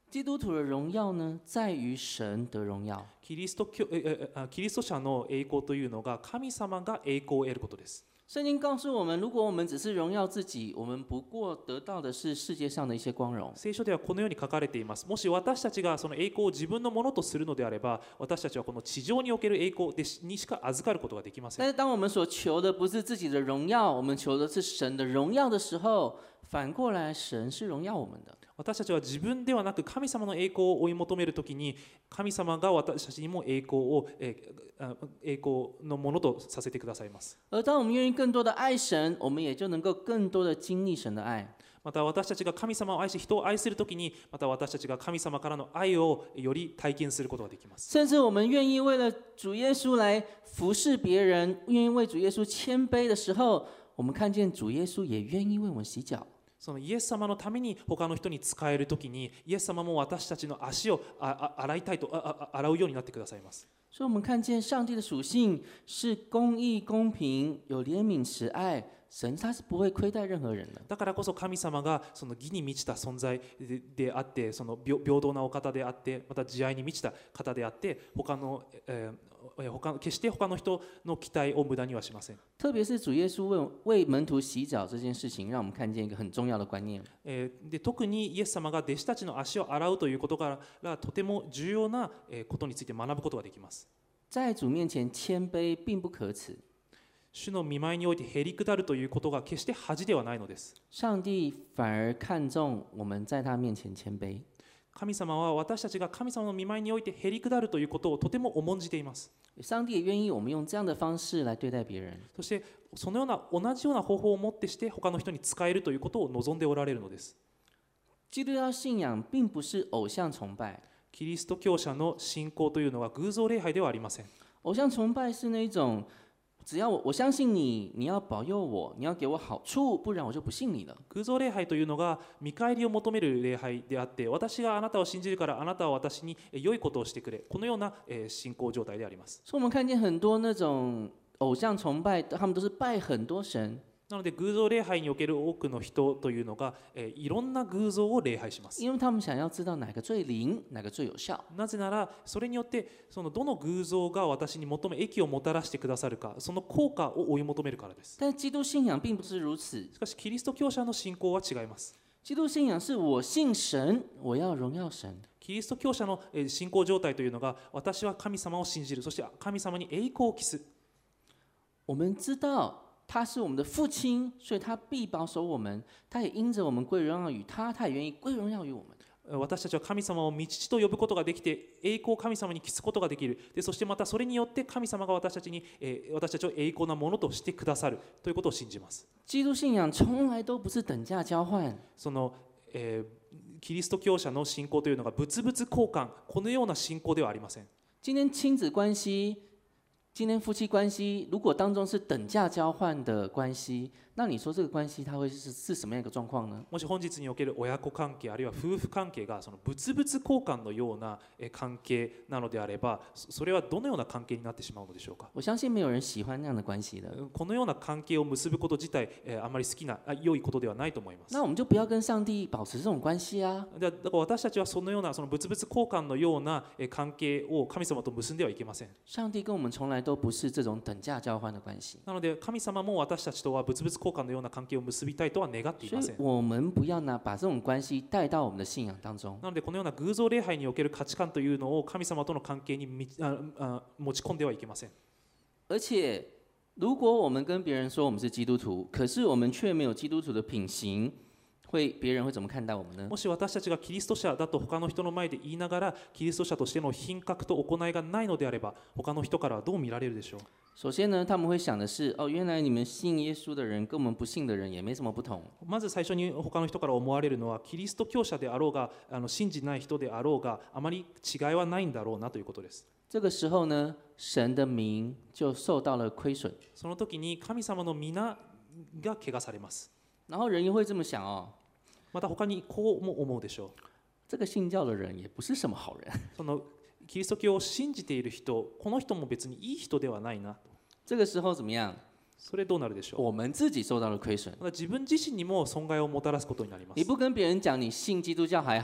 Speaker 1: 基督徒的荣耀呢，在于神得荣耀。
Speaker 2: キリスト教ええあキリスト者の栄光というのが神様が栄光を得ることです。
Speaker 1: 圣经告诉我们，如果我们只是荣耀自己，我们不过得到的是世界上的一些光荣。
Speaker 2: 聖書ではこのように書かれています。もし私たちがその栄光を自分のものとするのであれば、私たちはこの地上における栄光でにしか預かることができません。
Speaker 1: 但是当我们所求的不是自己的荣耀，我们求的是神的荣耀的时候，反过来神是荣耀我们的。
Speaker 2: 私たちは自分ではなく神様の栄光を追い求めるときに、神様が私たちにも栄光を、えー、栄光のものとさせてくださいます。
Speaker 1: 而当我们愿意更多的爱神，我们也就能够更多的经历神的爱。
Speaker 2: また私たちが神様を愛し、人を愛するときに、また私たちが神様からの愛をより体験することができます。
Speaker 1: 甚至我们愿意为了主耶稣来服侍別人，愿意为主耶稣谦卑的时候，我们看见主耶稣也愿意为我们洗脚。
Speaker 2: そのイエス様のために他の人に仕えるときに、イエス様も私たちの足を洗いたいと洗うようになってくださいます。
Speaker 1: 所以我们看见上帝的属性是公義、公平、有憐憫、慈愛。神他是不会亏待任何人的。
Speaker 2: だからこそ神様がその義に満ちた存在 で, であって、その平等なお方であって、また慈愛に満ちた方であって、他の、えー、他決して他の人の期待を無駄にはしません。
Speaker 1: 特别是主耶稣 为, 为门徒洗脚这件事情，让我们看见一个很重要的观念。
Speaker 2: えー、で特にイエス様が弟子たちの足を洗うということからとても重要なことについて学ぶことができます。
Speaker 1: 在主面前谦卑并不可耻。
Speaker 2: 主の御前においてへりくだるということが決して恥ではないのです。
Speaker 1: 上帝反而看重我们在他面前谦卑。
Speaker 2: 神様は私たちが神様の御前においてへりくだるということをとても重んじています。
Speaker 1: 上帝也愿意我们用这样的方式来对待別人。
Speaker 2: そしてそのような同じような方法をもってして他の人に使えるということを望んでおられるのです。
Speaker 1: 基督教信仰并不是偶像崇拜。
Speaker 2: キリスト教者の信仰というのは偶像礼拝ではありません。
Speaker 1: 偶像崇拜是那种只要 我, 我相信你，你要保佑我，你要给我好处，不然我就不信你了。
Speaker 2: 偶像礼拝というのが見返りを求める礼拝であって、私があなたを信じるからあなたは私に良いことをしてくれ、このような信仰状態であります。
Speaker 1: 所以我们看见很多那种偶像崇拜，他们都是拜很多神。
Speaker 2: なので偶像礼拝における多くの人というのが、えー、いろんな偶像を礼拝します。
Speaker 1: 因为他们想要知道哪个最灵，哪个最有效。
Speaker 2: なぜならそれによってそのどの偶像が私に求め益をもたらしてくださるか、その効果を追い求めるからです。
Speaker 1: 但基督信仰并不是如此。
Speaker 2: しかしキリスト教者の信仰は違います。
Speaker 1: 基督信仰是我信神，我要荣耀神。
Speaker 2: キリスト教者の信仰状態というのが、私は神様を信じる、そして神様に栄光を期す。
Speaker 1: 我们知道他是我们的父亲，所以他必保守我们。他也因着我们归荣耀于他，他也愿意归荣耀于我们。
Speaker 2: 私たちは神様を御父と呼ぶことができて、栄光を神様に期すことができる。でそしてまたそれによって神様が私たちに、えー、私たちを栄光なものとしてくださるということを信じます。
Speaker 1: 基督信仰从来都不是等价交換。
Speaker 2: その、えー、キリスト教者の信仰というのが物々交換、このような信仰ではありません。
Speaker 1: 今天親子關係，今天夫妻關係，如果當中是等價交換的關係，那你說這個關係它會是是什麼樣一個狀況呢？
Speaker 2: もし本日における親子関係あるいは夫婦関係がその物々交換のような関係なのであれば、それはどのような関係になってしまうのでしょうか。
Speaker 1: 我相信沒有人喜歡那樣的關係的。
Speaker 2: このような関係を結ぶこと自體、あまり好きな良いことではないと思います。
Speaker 1: 那我們就不要跟上帝保持這種關係啊。
Speaker 2: だから私たちはそのようなその物々交換のような関係を神様と結んではいけません。
Speaker 1: 上帝跟我們從來都不是這種等價交換的關係。
Speaker 2: なので神様も私たちとは物々交換のような関係を結びたいとは願っていません。
Speaker 1: 所以我們不要拿把這種關係帶到我們的信仰當中。
Speaker 2: なのでこのような偶像礼拝における価値観というのを神様との関係にああ持ち込んではいけません。
Speaker 1: 而且如果我們跟別人說我們是基督徒，可是我們卻沒有基督徒的品行，會別人會怎麼看待我們呢？
Speaker 2: もし私たちがキリスト者だと他の人の前で言いながら、キリスト者としての品格と行いがないのであれば、他の人からはどう見られるでしょう。
Speaker 1: 首先呢，他們會想的是，哦，原來你們信耶穌的人跟我們不信的人也沒什麼不同。
Speaker 2: まず最初に他の人から思われるのは、キリスト教者であろうが、あの信じない人であろうが、あまり違いはないんだろうなということです。
Speaker 1: 這個時候呢，神的名就受到了虧損。
Speaker 2: その時に神様の皆が汚されます。
Speaker 1: 然後人又會這麼想哦。
Speaker 2: また他にこうも思うでしょう。
Speaker 1: 這個信教的人也不是什麼好人。
Speaker 2: そのキリスト教を信じている人、この人も別にいい人ではないな。
Speaker 1: 這個時候怎麼樣？
Speaker 2: それどうなるでしょう。
Speaker 1: 我們自己受到了虧損。
Speaker 2: 自分自身にも損害をもたらすことになります。
Speaker 1: 你不跟別人講你信基督教還好。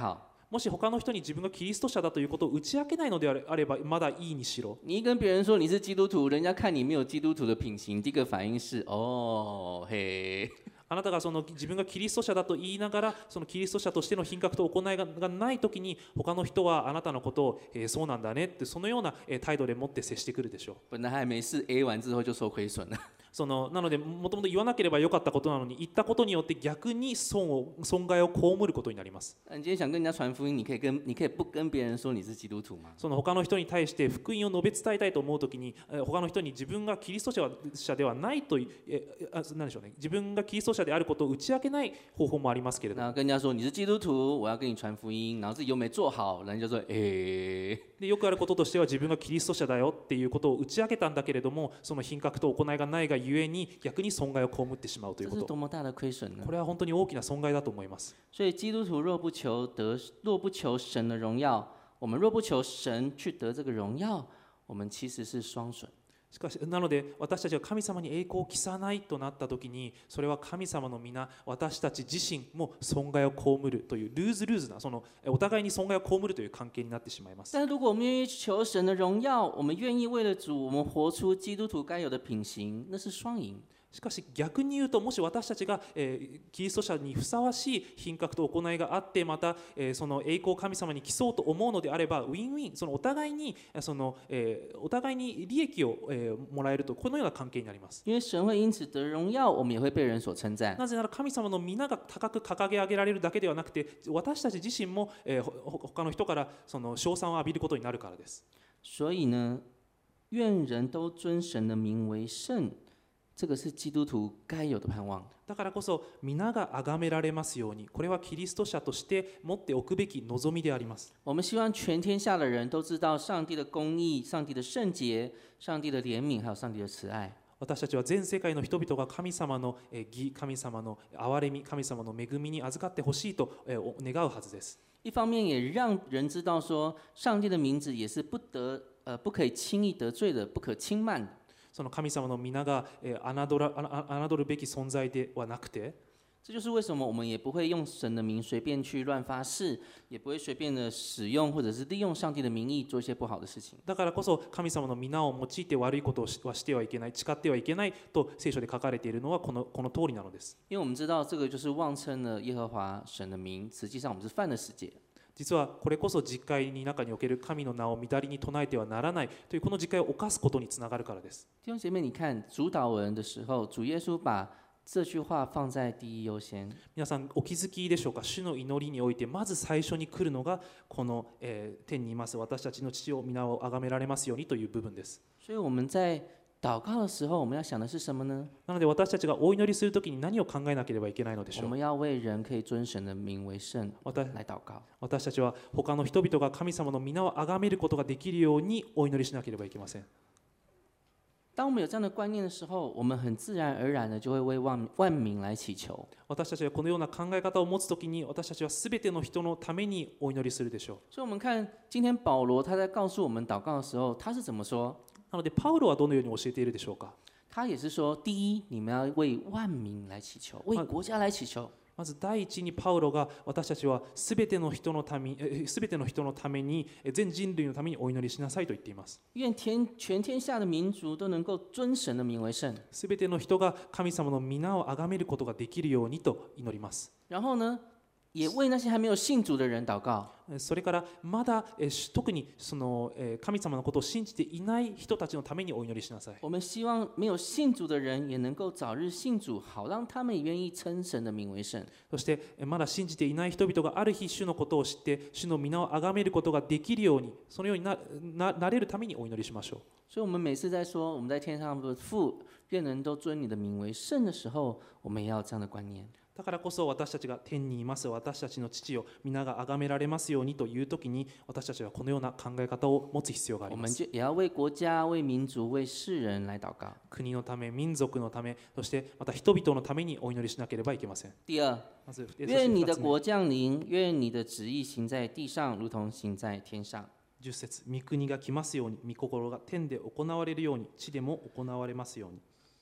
Speaker 2: もし他の人に自分がキリスト者だということを打ち明けないのであればまだいいにしろ。
Speaker 1: 你一跟别人说你是基督徒，人家看你没有基督徒的品行，第一个反应是哦嘿。
Speaker 2: あなたがその自分がキリスト者だと言いながら、そのキリスト者としての品格と行いががないときに、他の人はあなたのことを、えー、そうなんだねって、そのような、えー、態度でもって接してくるでしょう。
Speaker 1: 本来还没事 A 完之后就受亏损了。
Speaker 2: そのなので、もともと言わなければよかったことなのに、言ったことによって逆に損を損害を被ることになります。
Speaker 1: 你今天想跟人家传福音，你可以跟你可以不跟别人说你是基督徒吗？
Speaker 2: その他の人に対して福音を述べ伝えたいと思うときに、他の人に自分がキリスト者ではないと、えあ何でしょうね、自分がキリスト者であることを打ち明けない方法もありますけれども。
Speaker 1: 然后跟人家说你是基督徒，我要跟你传福音，然后自己又没做好，人家就说诶。
Speaker 2: でよくあることとしては、自分がキリスト者だよっていうことを打ち明けたんだけれども、その品格と行いがないがゆえに逆に損害を被ってしまうというこ
Speaker 1: 这是
Speaker 2: と。
Speaker 1: 多么大的亏损呢？
Speaker 2: これは本当に大きな損害だと思います。
Speaker 1: 所以基督徒若不求得，若不求神的荣耀，我们若不求神去得这个荣耀，我们其实是双损。
Speaker 2: しかしなので、私たちが神様に栄光を期さないとなったときに、それは神様の皆、私たち自身も損害を被るというルーズルーズな、そのお互いに損害を被るという関係になってしまいます。
Speaker 1: 但是如果我们愿意求神的荣耀，我们愿意为了主，我们活出基督徒该有的品行，那是双赢。
Speaker 2: しかし逆に言うと、もし私たちが、えー、キリスト者にふさわしい品格と行いがあって、また、えー、その栄光を神様に競うと思うのであれば、ウィンウィン、そのお互いにその、えー、お互いに利益を、えー、もらえると、このような関係になります。
Speaker 1: 因为神会因此得荣耀，我们也会被人所称赞。
Speaker 2: なぜなら神様の皆が高く掲げ上げられるだけではなくて、私たち自身も、えー、他の人からその称賛を浴びることになるからです。
Speaker 1: 所以呢，愿人都尊神的名为圣。这个是基督徒该有的盼望。
Speaker 2: だからこそ皆が崇められますように、これはキリスト者として持っておくべき望みであります。
Speaker 1: 我们希望全天下的人都知道上帝的公义、上帝的聖潔、上帝的憐憫，还有上帝的慈愛。
Speaker 2: 私たちは全世界の人々が神様の義、神様の憐れみ、神様の恵みに預かってほしいと願うはずです。
Speaker 1: 一方面也让人知道说，上帝的名字也是不得呃不可以轻易得罪的，不可轻慢的。
Speaker 2: その神様の皆が侮ら侮るべき存在ではなくて、
Speaker 1: 这就是为什么我们也不会用神的名随便去乱发誓，也不会随便的使用或者是利用上帝的名义做一些不好的事情。
Speaker 2: だからこそ神様の皆を用いて悪いことをはしてはいけない、誓ってはいけないと聖書で書かれているのはこのこの通りなのです。
Speaker 1: 因为我们知道这个就是妄称了耶和华神的名，实际上我们是犯了死戒。
Speaker 2: 実はこれこそ実会に中における神の名を乱りに唱えてはならないというこの実会を犯すことにつながるからです。
Speaker 1: 弟兄姐妹，你看主祷文的时候，主耶稣把这句话放在第一优先。
Speaker 2: 皆さんお気づきでしょうか。主の祈りにおいてまず最初に来るのがこの、えー、天にいます私たちの父を皆を崇められますようにという部分です。
Speaker 1: 所以我们在祷告的时候，我们要想的是什么呢？
Speaker 2: なので私たちがお祈りするときに何を考えなければいけないのでしょう。
Speaker 1: 我们要为人可以尊神的名为圣来祷告。
Speaker 2: 私たちは他の人々が神様の皆を崇めることができるようにお祈りしなければいけません。
Speaker 1: 当我们有这样的观念的时候，我们很自然而然的就会为万万民来祈求。
Speaker 2: 私たちがこのような考え方を持つときに、私たちはすべての人のためにお祈りするでしょう。
Speaker 1: 所以，我们看今天保罗他在告诉我们祷告的时候，他是怎么说？
Speaker 2: なのでパウロはどのように教えているでしょうか。
Speaker 1: 他也是说，第一，你们要为万民来祈求，为国家来祈求。
Speaker 2: まず第一にパウロが私たちはすべての人のために、すべての人のために、全人類のためにお祈りしなさいと言っています。
Speaker 1: 愿天全天下的民族都能够尊神的名为圣。
Speaker 2: すべての人が神様の皆を崇めることができるようにと祈ります。
Speaker 1: 然后呢？也为那些还没有信主的人祷告。
Speaker 2: それからまだ特にその神様のことを信じていない人たちのためにお祈りしなさい。
Speaker 1: 我们希望没有信主的人也能够早日信主，好让他们也愿意称神的名为圣。
Speaker 2: そしてまだ信じていない人々がある日主のことを知って主の皆を崇めることができるように、そのように な, な, なれるためにお祈りしましょう。
Speaker 1: 所以我们每次在说我们在天上的父，愿人都尊你的名为圣的时候，我们也要有这样的观念。
Speaker 2: だからこそ私たちが天にいます私たちの父を皆が崇められますようにというときに、私たちはこのような考え方を持つ必要があります。
Speaker 1: 我们也要为国家、为民族、为世人来祷告。
Speaker 2: 国のため、民族のため、そしてまた人々のためにお祈りしなければいけません。
Speaker 1: 第二，
Speaker 2: まず
Speaker 1: 愿你的国降臨，愿你的旨意行在地上，如同行在天上。
Speaker 2: 十節、御国が来ますように、御心が天で行われるように、地でも行われますように。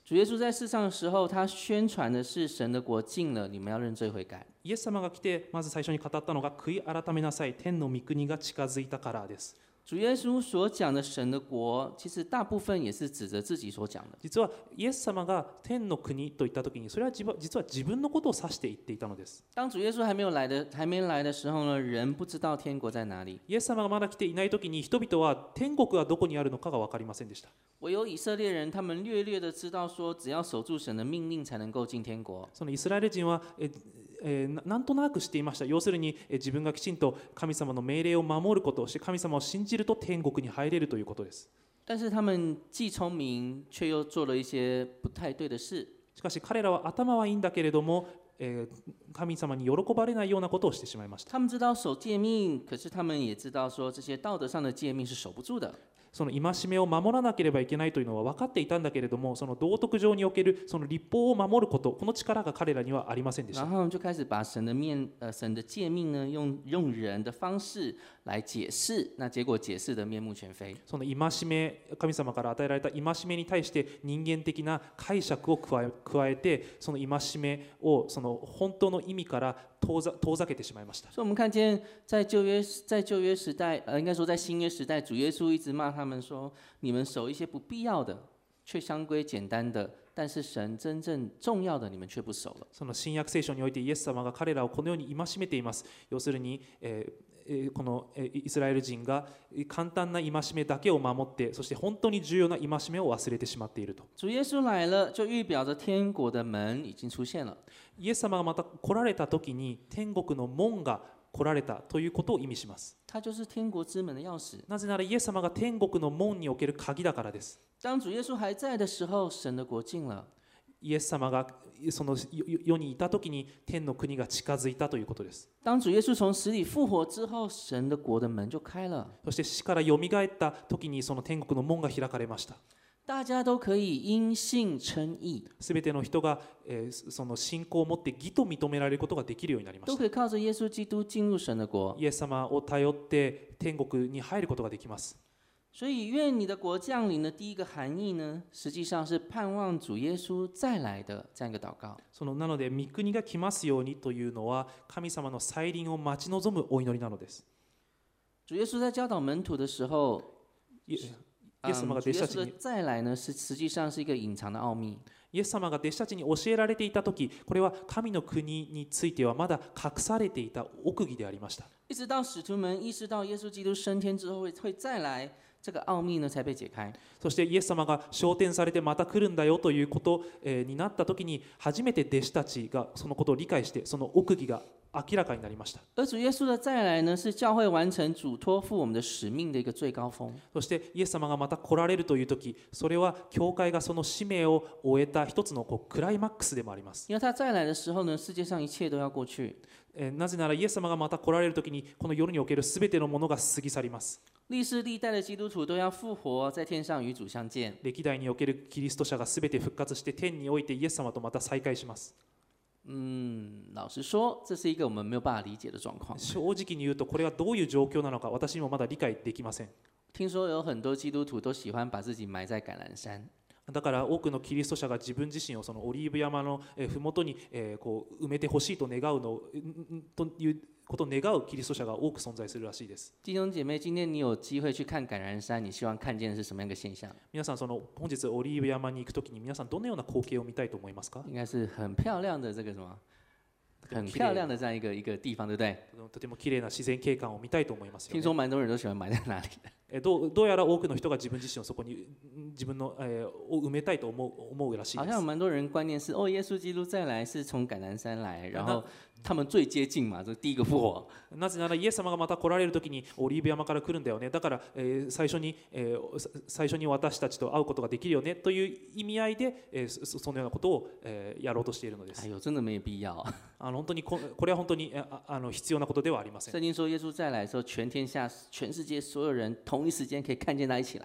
Speaker 1: 主耶稣在世上的时候，他宣传的是神的国近了，你们要认罪悔改。
Speaker 2: イエス様が来てまず最初に語ったのが悔い改めなさい、天の御国が近づいたからです。
Speaker 1: 主耶稣所讲的神的国，其实大部分也是指着自己所讲的。
Speaker 2: 実はイエス様が天の国と言ったときに、それは実は自分のことを指して言っていたのです。
Speaker 1: 当主耶稣还没有来的还没来的时候呢，人不知道天国在哪里。
Speaker 2: イエス様がまだ来ていないときに、人々は天国がどこにあるのかが分かりませんでした。
Speaker 1: 唯有以色列人，他们略略的知道说，只要守住神的命令，才能够进天国。
Speaker 2: そのイスラエル人はええー、なんとなく知っていました。要するに、えー、自分がきちんと神様の命令を守ること、そして神様を信じると天国に入れるということです。
Speaker 1: 但是他们既聪明，却又做了一些不太对的事。
Speaker 2: しかし彼らは頭はいいんだけれども、えー、神様に喜ばれないようなことをしてしまいました。
Speaker 1: 他们知道守诫命，可是他们也知道说这些道德上的诫命是守不住的。
Speaker 2: その戒めを守らなければいけないというのは分かっていたんだけれども、その道徳上におけるその律法を守ること、この力が彼らにはありませんでした。
Speaker 1: 然后就开始把神的面呃神的诫命呢，用用人的方式来解释，那结果解释的面目全非。
Speaker 2: その戒め、神様から与えられた戒めに対して人間的な解釈を加え、加えて、その戒めをその本当の意味から遠ざ、遠ざけてしまいました。
Speaker 1: 所以我们看见在旧约在旧约时代，呃，应该说在新约时代，主耶稣一直骂他们说，你们守一些不必要的，却相归简单的，但是神真正重要的，你们却不守了。
Speaker 2: その新約聖書においてイエス様が彼らをこのように戒めています。要するに、えー、このイスラエル人が簡単な戒めだけを守って、そして本当に重要な戒めを忘れてしまっていると。
Speaker 1: 主耶稣来了，就预表着天国的门已经出现了。
Speaker 2: イエス様がまた来られた時に天国の門が来られたということを意味します。
Speaker 1: 他就是天国之門的钥匙。
Speaker 2: なぜならイエス様が天国の門における鍵だからです。
Speaker 1: 当主耶稣还在的时候，神的国近了。
Speaker 2: イエス様がその世にいた時に天の国が近づいたということです。
Speaker 1: 当主耶稣从死里复活之后，神的国的門就開了。
Speaker 2: そして死からよみがえった時にその天国の門が開かれました。
Speaker 1: 大家都可以因信称義。
Speaker 2: すべての人が、えー、その信仰を持って義と認められることができるようになりました。
Speaker 1: 都可以靠着耶稣基督進入神的國。
Speaker 2: イエス様を頼って天国に入ることができます。
Speaker 1: 所以愿你的国降臨的第一個含義呢，實際上是盼望主耶穌再來的這樣一個禱告。
Speaker 2: そのなので御国が来ますようにというのは神様の再臨を待ち望むお祈りなのです。
Speaker 1: 主耶穌在教導門徒的時候，
Speaker 2: イエス様が弟子たちに、
Speaker 1: 再来呢，是實際上是一個隱藏的奧秘。
Speaker 2: イエス様が弟子たちに教えられていたとき、これは神の国についてはまだ隠されていた奥義でありました。
Speaker 1: 一直到使徒們意識到耶穌基督升天之後會會再來，這個奧秘呢才被解開。
Speaker 2: そしてイエス様が昇天されてまた来るんだよということ、えー、になったときに、初めて弟子たちがそのことを理解して、その奥義が明らかになりました。
Speaker 1: 而主耶稣的再来呢，是教會完成主托付我們的使命的一個最高峰。
Speaker 2: そしてイエス様がまた来られるというとき、それは教会がその使命を終えた一つのこうクライマックスでもあります。
Speaker 1: 因為他再來的時候呢，世界上一切都要過去。
Speaker 2: えー、なぜならイエス様がまた来られるときに、この世におけるすべてのものが過ぎ去ります。
Speaker 1: 歷世歷代的基督徒都要復活，在天上與主相見。
Speaker 2: 歴代におけるキリスト者がすべて復活して天においてイエス様とまた再会します。
Speaker 1: 嗯，老實說，這是一個我們沒有辦法理解的狀況。
Speaker 2: 正直に言うと、これはどういう状況なのか、私にもまだ理解できません。
Speaker 1: 聽說有很多基督徒都喜歡把自己埋在橄欖山。
Speaker 2: だから多くのキリスト者が自分自身をそのオリーブ山のふもとにこう埋めてほしいと願うのということを願うキリスト者が多く存在するらしいです。
Speaker 1: 弟兄姐妹，今天你有機會去看橄欖山，你希望看見的是什麼樣的現象？
Speaker 2: 皆さん、その本日オリーブ山に行くときに皆さんどのような光景を見たいと思いますか？
Speaker 1: 應該是很漂亮的這個什麼？很漂亮的這樣一個一個地方，對不對？
Speaker 2: とても綺麗な自然景観を見たいと思いますよね。
Speaker 1: 聽說蠻多人都喜歡埋在那裡的。
Speaker 2: えどうどうやら多くの人が自分自身をそこに自分の、えー、を埋めたいと思う思うらしいです。
Speaker 1: 好像蠻多人觀念是，哦，耶穌基督再來是從橄欖山來，然後他們最接近嘛，就第一個復活。
Speaker 2: なぜならイエス様がまた来られるときにオリーブ山から来るんだよね。だから、えー、最初に、えー、最初に私たちと会うことができるよねという意味合いで、えー、そ, そのようなことを、えー、やろうとしているのです。
Speaker 1: 哎呦，真的沒必要。
Speaker 2: あの本当にここれは本当にああの必要なことではありません。
Speaker 1: 聖經說耶穌再來的時候，全天下、全世界所有人同一時間可以看見他一起來。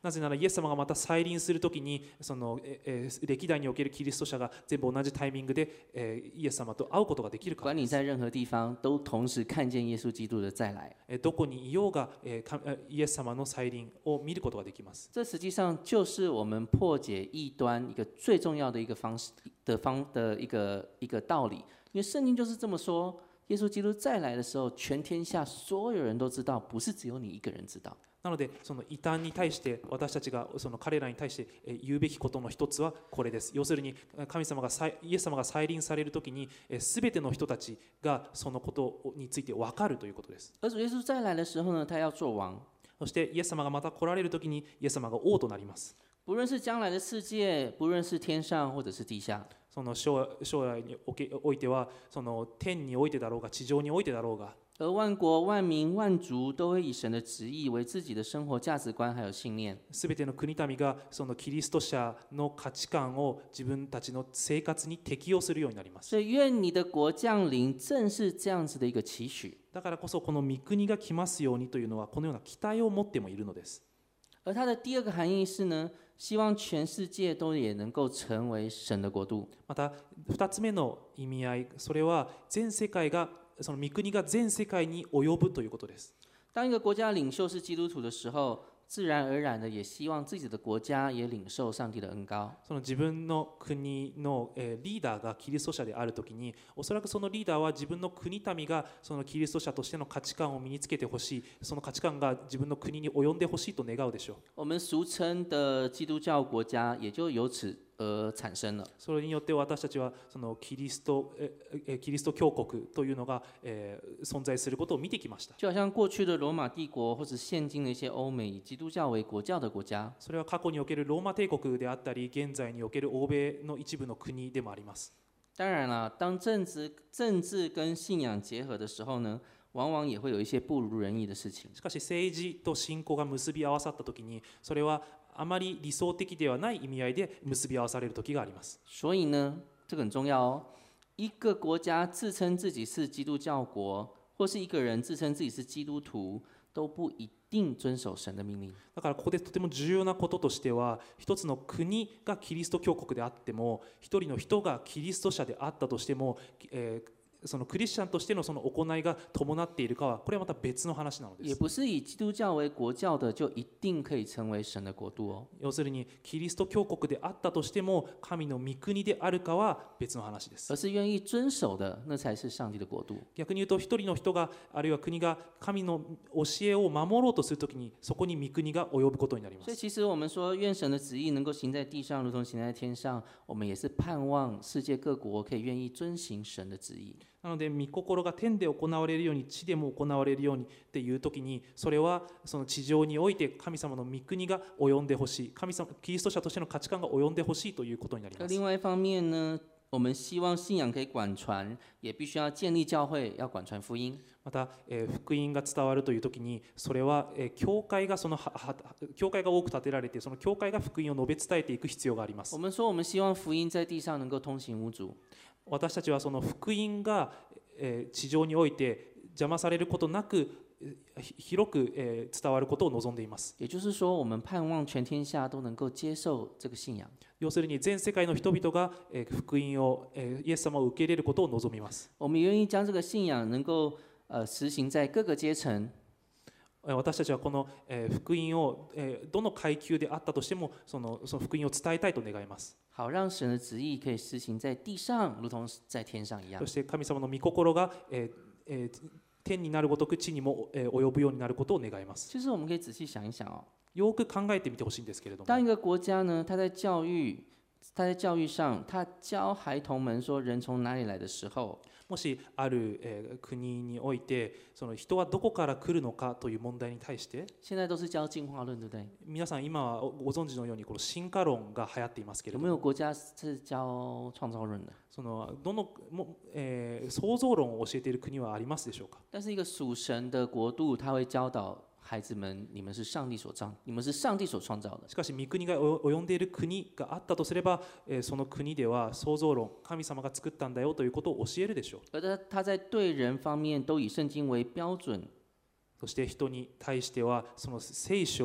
Speaker 2: なぜならイエス様がまた再臨するときにその、ええー歴代におけるキリスト者が全部同じタイミングで、えーイエス様と会うことができる
Speaker 1: 不
Speaker 2: からです。
Speaker 1: 管你在任何地方，都同時看见耶稣基督的再来。
Speaker 2: えーどこにいようが、えーかえーイエス様の再臨を見ることができます。
Speaker 1: 这实际上就是我们破解异端一个最重要的一个方式的方的一个一个道理，因为圣经就是这么说：耶稣基督再来的时候，全天下所有人都知道，不是只有你一个人知道。
Speaker 2: なので、その異端に対して私たちがその彼らに対してえー言うべきことの一つはこれです。要するに神様が再イエス様が再臨されるときにすべての人たちがそのことについて分かるということです。
Speaker 1: 而主耶稣再来的时候呢，他要做王。
Speaker 2: そしてイエス様がまた来られるときにイエス様が王となります。
Speaker 1: 不论是将来的世界，不论是天上或者是地下，
Speaker 2: その将将来におけおいてはその天においてだろうが地上においてだろうが、
Speaker 1: 而万国、万民、万族都会以神的旨意为自己的生活价值观还有信念。
Speaker 2: すべての国民がそのキリスト者の価値観を自分たちの生活に適用するようになります。
Speaker 1: 所以，愿你的国降临，正是这样子的一个期许。
Speaker 2: だからこそこの御国が来ますようにというのはこのような期待を持ってもいるのです。
Speaker 1: 而它的第二个含义是呢，希望全世界都也能够成为神的国度。
Speaker 2: また二つ目の意味合い、それは全世界がその御国が全世界に及ぶということです。
Speaker 1: 当一个国家领袖是基督徒的时候，自然而然的也希望自己的国家也領受上帝的恩膏。
Speaker 2: その自分の国のえーリーダーがキリスト者であるときに、おそらくそのリーダーは自分の国民がそのキリスト者としての価値観を身につけてほしい、その価値観が自分の国に及んでほしいと願うでしょう。
Speaker 1: 我们俗称的基督教国家也就由此而产生了。
Speaker 2: それによって私たちはそのキリストええキリスト教国というのが、えー存在することを見てきました。
Speaker 1: 就好像过去的罗马帝国，或者现今的一些欧美以基督教为国教的国家，
Speaker 2: それは過去におけるローマ帝国であったり、現在における欧米の一部の国でもあります。
Speaker 1: 当然了，当政治政治跟信仰结合的时候呢，往往也会有一些不如人意的事情。
Speaker 2: しかし政治と信仰が結び合わさったときに、それはあまり理想的ではない意味合いで結び合わされる時があります。
Speaker 1: 所以呢，这个很重要哦。一个国家自称自己是基督教国，或是一个人自称自己是基督徒，都不一定遵守神的命令。
Speaker 2: だからここでとても重要なこととしては、一つの国がキリスト教国であっても、一人の人がキリスト者であったとしても、えーそのクリスチャンとしてのその行いが伴っているかは、これはまた別の話なので
Speaker 1: 也
Speaker 2: す。
Speaker 1: 不是以基督教为国教的就一定可以成为神的国度哦。
Speaker 2: 要するにキリスト教国であったとしても神の御国であるかは別の話です。
Speaker 1: 而是愿意遵守的，那才是上帝的国度。
Speaker 2: 逆に言うと、一人の人があるいは国が神の教えを守ろうとするときに、そこに御国が及ぶことになります。
Speaker 1: 所以其实我们说，愿神的旨意能够行在地上，如同行在天上，我们也是盼望世界各国可以愿意遵行神的旨意。
Speaker 2: なので、御心が天で行われるように地でも行われるようにっていうときに、それはその地上において神様の御国が及んでほしい、神様キリスト者としての価値観が及んでほしいということになります。
Speaker 1: 另外一方面呢，我们希望信仰可以广传，也必须要建立教会，要广传福音。
Speaker 2: また、えー福音が伝わるというときに、それは、えー教会がそのはは教会が多く建てられて、その教会が福音を述べ伝えていく必要があります。
Speaker 1: 我们说，我们希望福音在地上能够通行无阻。
Speaker 2: 私たちはその福音が、えー地上において邪魔されることなく、えーひ広く、えー伝わることを望んでいます。
Speaker 1: 也就是说，我们盼望全天下都能够接受这个信仰。
Speaker 2: 要するに全世界の人々が、えー福音を、えーイエス様を受け入れることを望みます。
Speaker 1: 我们愿意将这个信仰能够呃实行在各个阶层。
Speaker 2: えー私たちはこの、えー福音を、えーどの階級であったとしてもそのその福音を伝えたいと願います。
Speaker 1: 好让神的旨意可以施行在地上，如同在天上一样
Speaker 2: そ。して神様の御心が、えーえー天になるごとく地にも、えー及ぶようになることを願います。
Speaker 1: 其实我们可以仔细想一想哦，
Speaker 2: よく考えてみてほしいんですけれども、
Speaker 1: 当一个国家呢，它在教育，它在教育上，它教孩童们说人从哪里来的时候，
Speaker 2: もしある、えー国においてその人はどこから来るのかという問題に対して
Speaker 1: 现在都是教进化论，对不对？
Speaker 2: 皆さん今はご存知のようにこの進化論が流行っていますけれども、
Speaker 1: 有没有国家是教创造论的？
Speaker 2: そのどのも、えー創造論を教えている国はありますでしょうか。
Speaker 1: 但是一个属神的国度，它会教导孩子们，你们是上帝所创，你们是上帝所创造的。
Speaker 2: しかし御国が及んでいる国があったとすれば、えーその国では創造論、神様が作ったんだよということを教えるでしょう。
Speaker 1: 而它它在对人方面都以圣经为标准，
Speaker 2: そして人に対してはその聖書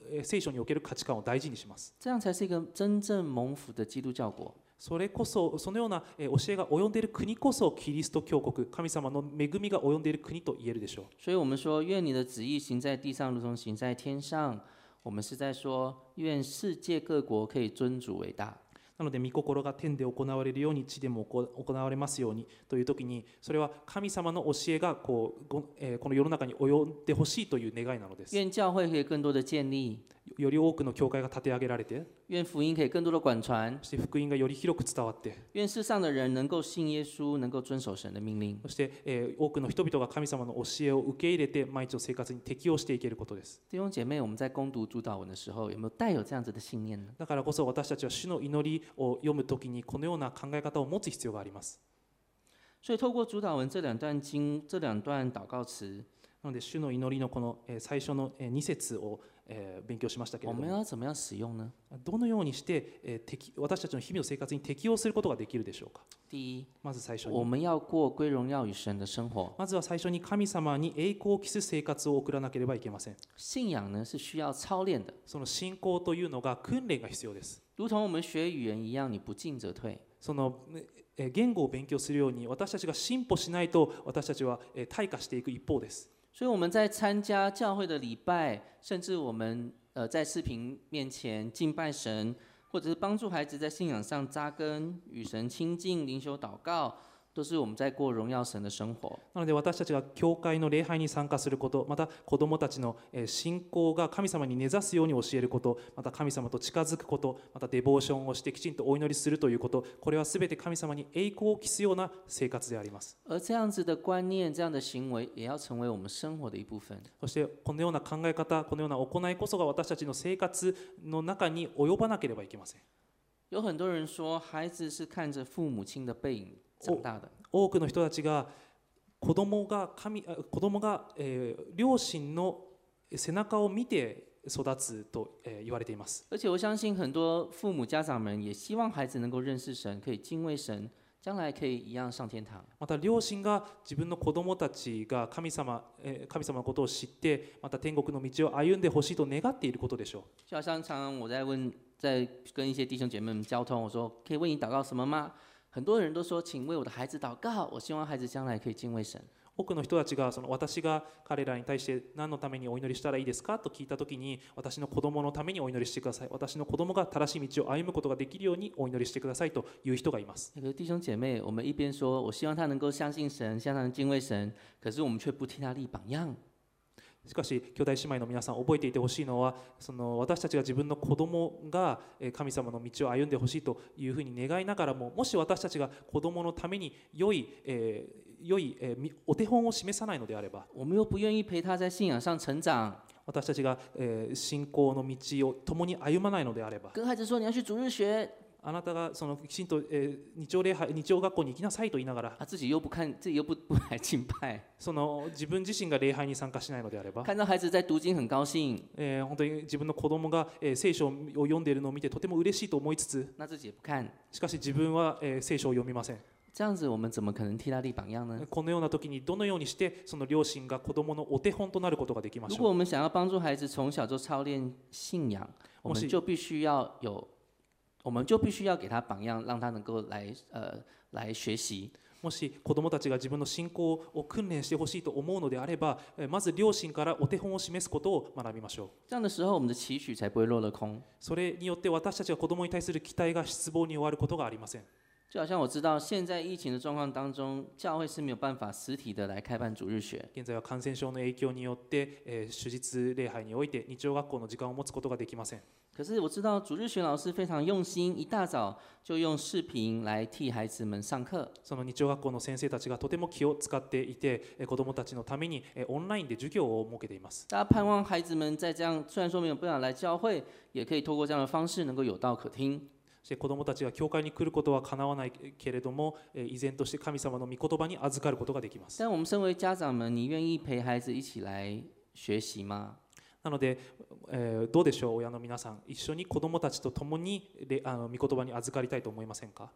Speaker 2: えー聖書における価値観を大事にします。
Speaker 1: 这样才是一个真正蒙福的基督教国。
Speaker 2: それこそ、そのようなえー教えが及んでいる国こそキリスト教国、神様の恵みが及んでいる国と言えるでしょう。
Speaker 1: 所以我们说，愿你的旨意行在地上，如同行在天上。我们是在说，愿世界各国可以尊主为大。
Speaker 2: なので、御心が天で行われるように地でも行われますようにという時に、それは神様の教えがこうご、えーこの世の中に及んでほしいという願いなのです。
Speaker 1: 愿教会可以更多的建立，
Speaker 2: より多くの教会が立て上げられて、
Speaker 1: 愿福音可以更多的广传，
Speaker 2: そして福音がより広く伝わって、
Speaker 1: 愿世上的人能够信耶稣，能够遵守神的命令。
Speaker 2: そして、えー多くの人々が神様の教えを受け入れて毎日の生活に適応していけることです。
Speaker 1: 弟兄姐妹，我们在攻读主祷文的时候，有没有带有这样子的信念呢？
Speaker 2: だからこそ私たちは主の祈りを読むときにこのような考え方を持つ必要があります。
Speaker 1: 所以，透过主祷文这两段经、这两段祷告词，
Speaker 2: なので主の祈りのこのえー最初のえーに節をえー勉強しましたけれ
Speaker 1: 我们
Speaker 2: ども、
Speaker 1: 要怎么样使用呢？
Speaker 2: どのようにしてえー適私たちの日々の生活に適応することができるでしょうか。
Speaker 1: 第一，
Speaker 2: まず最初に、
Speaker 1: 我们要过归荣耀与神的生活。
Speaker 2: まずは最初に神様に栄光を期す生活を送らなければいけません。
Speaker 1: 信仰呢是需要操练的，
Speaker 2: その信仰というのが訓練が必要です。
Speaker 1: 如同我们学语言一样，你不进则退。
Speaker 2: そのえー言語を勉強するように私たちが進歩しないと私たちはえー退化していく一方です。
Speaker 1: 所以我们在参加教会的礼拜，甚至我们呃在视频面前敬拜神，或者是帮助孩子在信仰上扎根、与神亲近、灵修祷告，都是我们在过荣耀神的生活。
Speaker 2: なので私たちが教会の礼拝に参加すること、また子どもたちのえー信仰が神様に根ざすように教えること、また神様と近づくこと、またデボーションをしてきちんとお祈りするということ、これはすべて神様に栄光を期すような生活であります。
Speaker 1: 而这样子的观念、这样的行为，也要成为我们生活的一部分。
Speaker 2: そしてこのような考え方、このような行いこそが私たちの生活の中に及ばなければいけません。
Speaker 1: 有很多人说，孩子是看着父母亲的背影长大的。
Speaker 2: 多くの人たちが子供が神子供が、えー、両親の背中を見て育つと、えー、言われています。
Speaker 1: 而且我相信很多父母家长们也希望孩子能够认识神，可以敬畏神，将来可以一样上天堂。
Speaker 2: また両親が自分の子供たちが神様、えー、神様のことを知って、また天国の道を歩んでほしいと願っていることでしょう。
Speaker 1: 就好像常常我在问，在跟一些弟兄姐妹们交通，我说可以为你祷告什么吗？很多人都说，请为我的孩子祷告，我希望孩子将来可以敬畏神。
Speaker 2: 多くの人たちがその私が彼らに対して何のためにお祈りしたらいいですかと聞いたときに、私の子供のためにお祈りしてください、私の子供が正しい道を歩むことができるようにお祈りしてくださいという人がいます。
Speaker 1: 那个弟兄姐妹，我们一边说我希望他能够相信神，向他能敬畏神，可是我们却不替他立榜样。
Speaker 2: しかし兄弟姉妹の皆さん、覚えていてほしいのは、その私たちが自分の子供が神様の道を歩んでほしいというふうに願いながらも、もし私たちが子供のために良い、えー、良い、えー、お手本を示さないのであれば、
Speaker 1: 我们又不愿意陪他在信仰上成長。
Speaker 2: 私たちが、えー、信仰の道を共に歩まないのであれば、
Speaker 1: 跟孩子说你要去主日学，
Speaker 2: あなたがそのきちんと、えー、日曜礼拝、日曜学校に行きなさいと言いながら、
Speaker 1: 他自己又不看，自己又不不来敬拜，
Speaker 2: その自分自身が礼拝に参加しないのであれば、
Speaker 1: 看到孩子在读经很高興，
Speaker 2: えー、本当に自分の子供が、えー、聖書を読んでいるのを見てとても嬉しいと思いつつ、
Speaker 1: 那自己也不看，
Speaker 2: しかし自分は、えー、聖書を読みません。
Speaker 1: 这样子我们怎么可能替他立榜样呢？
Speaker 2: このような時にどのようにしてその両親が子供のお手本となることができま
Speaker 1: 如
Speaker 2: しょう。
Speaker 1: 果我们想要帮助孩子从小就操练信仰，我们就必须要有，我们就必须要给他榜样，让他能够来呃来学习。
Speaker 2: もし子供たちが自分の信仰を訓練してほしいと思うのであれば、まず両親からお手本を示すことを学びましょう。
Speaker 1: 这样的时候，我们的期许才不会落了空。
Speaker 2: それによって私たちが子供に対する期待が失望に終わることがありません。
Speaker 1: 就好像我知道，现在疫情的状况当中，教会是没有办法实体的来开办主日学。
Speaker 2: 現在は感染症の影響によって、えー、主日礼拝において日曜学校の時間を持つことができません。
Speaker 1: 可是我知道主日学老師非常用心，一大早就用視頻来替孩子們上課。
Speaker 2: その日曜学校の先生たちがとても気を使っていて、えー、子供たちのために、えー、オンラインで授業を設けています。
Speaker 1: 大家盼望孩子們在這樣，雖然說沒有辦法來教會，也可以透過這樣的方式能夠有道可聽。
Speaker 2: 子供たちが教会に来ることは叶わないけれども、依然として神様の御言葉に預かることができます。
Speaker 1: 但我們身為家長們，你願意陪孩子一起來學習嗎？
Speaker 2: なので、えー、どうでしょう、親の皆さん、一緒に子供たちと共にあの御言葉に預かりたいと思いませんか？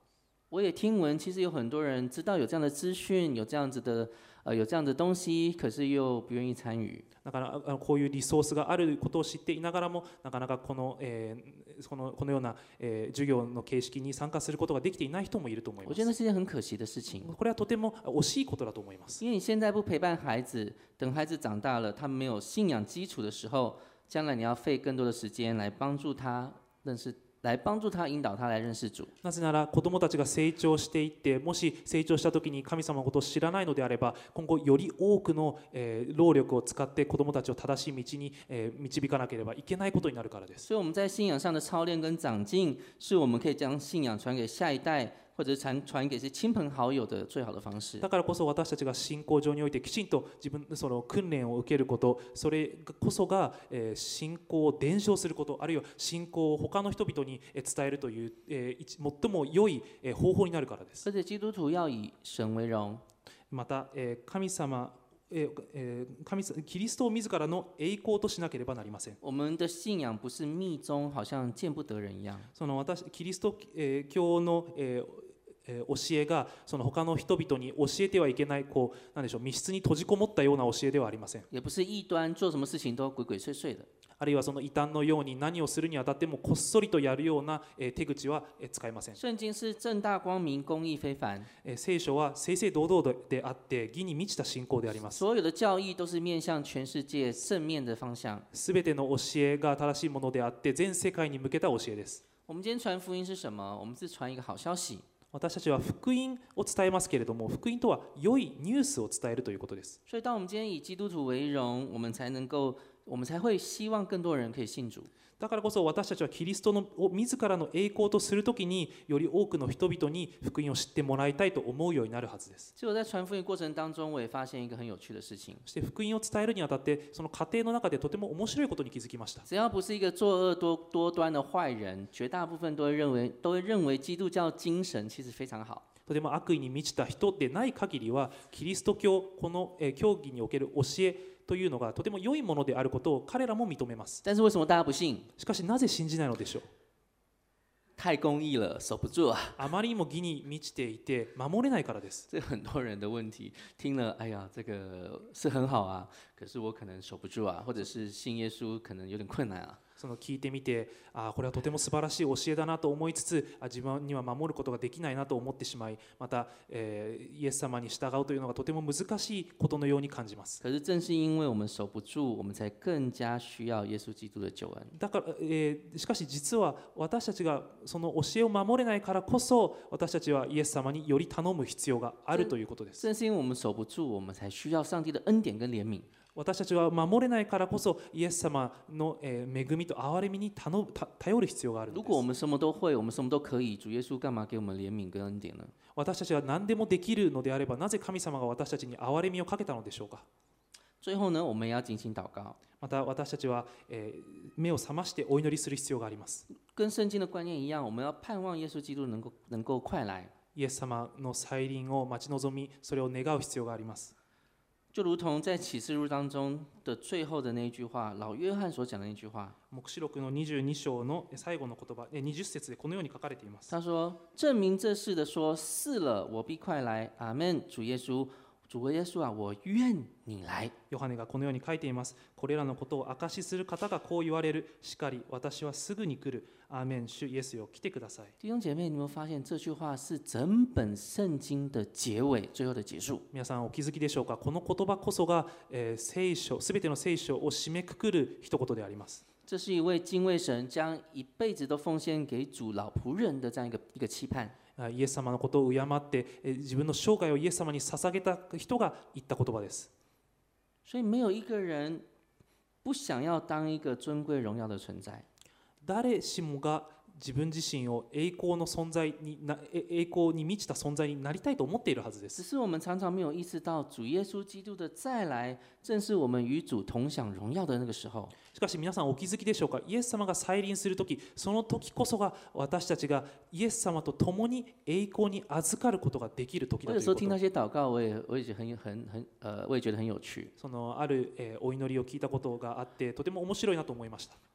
Speaker 1: 我也听闻，其实有很多人知道有这样的资讯，有这样子的呃有这样的东西，可是又不愿意参与。
Speaker 2: だからあのこういうリソースがあることを知っていながらもなかなかこの、えー、このこのような、えー、授業の形式に参加することができていない人もいると思いま
Speaker 1: 我觉得那
Speaker 2: す。
Speaker 1: 是件很可惜的事情，
Speaker 2: これはとても惜しいことだと思います。
Speaker 1: 因为你现在不陪伴孩子，等孩子长大了，他们没有信仰基础的时候，将来你要费更多的时间来帮助他认识。来帮助他引导他来认识主。
Speaker 2: なぜなら子どもたちが成長していって、もし成長したときに神様のことを知らないのであれば、今後より多くの、えー、労力を使って子どもたちを正しい道に、えー、導かなければいけないことになるからです。
Speaker 1: 所以我们在信仰上的操练跟长进，是我们可以将信仰传给下一代，或者传传给一些亲朋好友的最好的方式。
Speaker 2: だからこそ私たちが信仰上においてきちんと自分その訓練を受けること、それこそが、えー、信仰を伝承すること、あるいは信仰を他の人々に伝えるという、えー、最も良い、えー、方法になるからです。
Speaker 1: 而且基督徒要以神为荣。
Speaker 2: また、えー、神様えーえー、神キリストを自らの栄光としなければなりません。
Speaker 1: 我们的信仰不是密宗，好像见不得人一样。
Speaker 2: その私キリスト、えー、教の、えーえー、教えがその他の人々に教えてはいけないこうなんでしょう密室に閉じこもったような教えではありません。
Speaker 1: 也不是异端，做什么事情都鬼鬼祟祟的。
Speaker 2: あるいはその異端のように何をするにあたってもこっそりとやるような、えー、手口は、えー、使えません。
Speaker 1: 聖经是正大光明、公義非凡。
Speaker 2: えー、聖書は正々堂々であって義に満ちた信仰であります。
Speaker 1: 所有的教義都是面向全世界正面的方向。
Speaker 2: すべての教えが正しいものであって全世界に向けた教えです。
Speaker 1: 我们今天传福音是什么？我们是传一个好消息。
Speaker 2: 私たちは福音を伝えますけれども、福音とは良いニュースを伝えるということです。
Speaker 1: 所以当我们今天以基督徒为荣，我们才能够，我们才会希望更多人可以信主。
Speaker 2: だからこそ私たちはキリストのを自らの栄光とするときにより多くの人々に福音を知ってもらいたいと思うようになるはずです。
Speaker 1: 其实我在传福音过程当中，我也发现一个很有趣的事情。
Speaker 2: そして福音を伝えるにあたってその過程の中でとても面白いことに気づきました。
Speaker 1: 只要不是一个作恶多多端的坏人，绝大部分都会认为都会认为基督教精神其实非常好。
Speaker 2: とても悪意に満ちた人でない限りはキリスト教この教義における教えというのがとても良いものであることを彼らも認めます。
Speaker 1: 但是为什么大家不信？
Speaker 2: しかしなぜ信じないのでしょう。
Speaker 1: 太公义了，守不住啊！
Speaker 2: あまりにも義に満ちていて守れないからです。
Speaker 1: 这很多人的问题，听了，哎呀，这个是很好啊，可是我可能守不住啊，或者是信耶稣可能有点困難啊。
Speaker 2: その聞いてみて、あこれはとても素晴らしい教えだなと思いつつ、あ自分には守ることができないなと思ってしまい、また、えー、イエス様に従うというのがとても難しいことのように感じます。
Speaker 1: 可是正是因为我们守不住，我们才更加需要耶稣基督的救恩。
Speaker 2: だから、えー、しかし実は私たちがその教えを守れないからこそ、私たちはイエス様により頼む必要があるということです。
Speaker 1: 正是因为我们守不住，我们才需要上帝的恩典跟怜悯。
Speaker 2: 私たちは守れないからこそイエス様の恵みと憐れみに頼頼る必要があるのです。
Speaker 1: 如果我们什么都会，我们什么都可以，主耶稣干嘛给我们怜悯跟恩典呢？
Speaker 2: 私たちは何でもできるのであれば、なぜ神様が私たちに憐れみをかけたのでしょうか。
Speaker 1: 最後呢，我们也要警醒祷告。
Speaker 2: また私たちは、えー、目を覚ましてお祈りする必要があります。
Speaker 1: 跟聖經的觀念一樣，我們要盼望耶穌基督能夠能夠快來。
Speaker 2: イエス様の再臨を待ち望み、それを願う必要があります。
Speaker 1: 就如同在啟示錄當中的最後的那一句話，老約翰所講的那句話。
Speaker 2: 黙示錄のにじゅうに章の最後の言葉、にじゅっ節でこのように書かれています。
Speaker 1: 他說：證明這事的說，是了，我必快來。阿們。主耶穌。主耶穌啊，我願你來。
Speaker 2: ヨハネがこのように書いています。これらのことを証しする方がこう言われる。しかり、私はすぐに来る。アーメン。主イエスよ、来てください。
Speaker 1: 弟兄姐妹，你有沒有發現這句話是整本聖經的結尾，最後的結束？
Speaker 2: 皆さんお気づきでしょうか。この言葉こそが、えー、聖書、すべての聖書を締めくくる一言であります。
Speaker 1: 這是一位敬畏神，將一輩子都奉獻給主老僕人的這樣一個一個期盼。
Speaker 2: イエス様のことを敬って自分の生涯をイエス様に捧げた人が言った言葉です。
Speaker 1: 所以沒有一個人不想要當一個尊貴榮耀的存在。
Speaker 2: 誰しもが自分自身を栄光の存在にな栄光に満ちた存在になりたいと思っているはずです。
Speaker 1: 只是我們常常沒有意識到，主耶穌基督的再來，正是我們與主同享榮耀的那個時候。
Speaker 2: しかし皆さんお気づきでしょうか。イエス様が再臨するとき、その時こそが私たちがイエス様と共に栄光に預かることができる時だということ。
Speaker 1: 我有時候聽那些禱告，我也我也覺得很很很呃，我也覺得很有趣。
Speaker 2: そのある、えー、お祈りを聞いたことがあって、とても面白いなと思いました。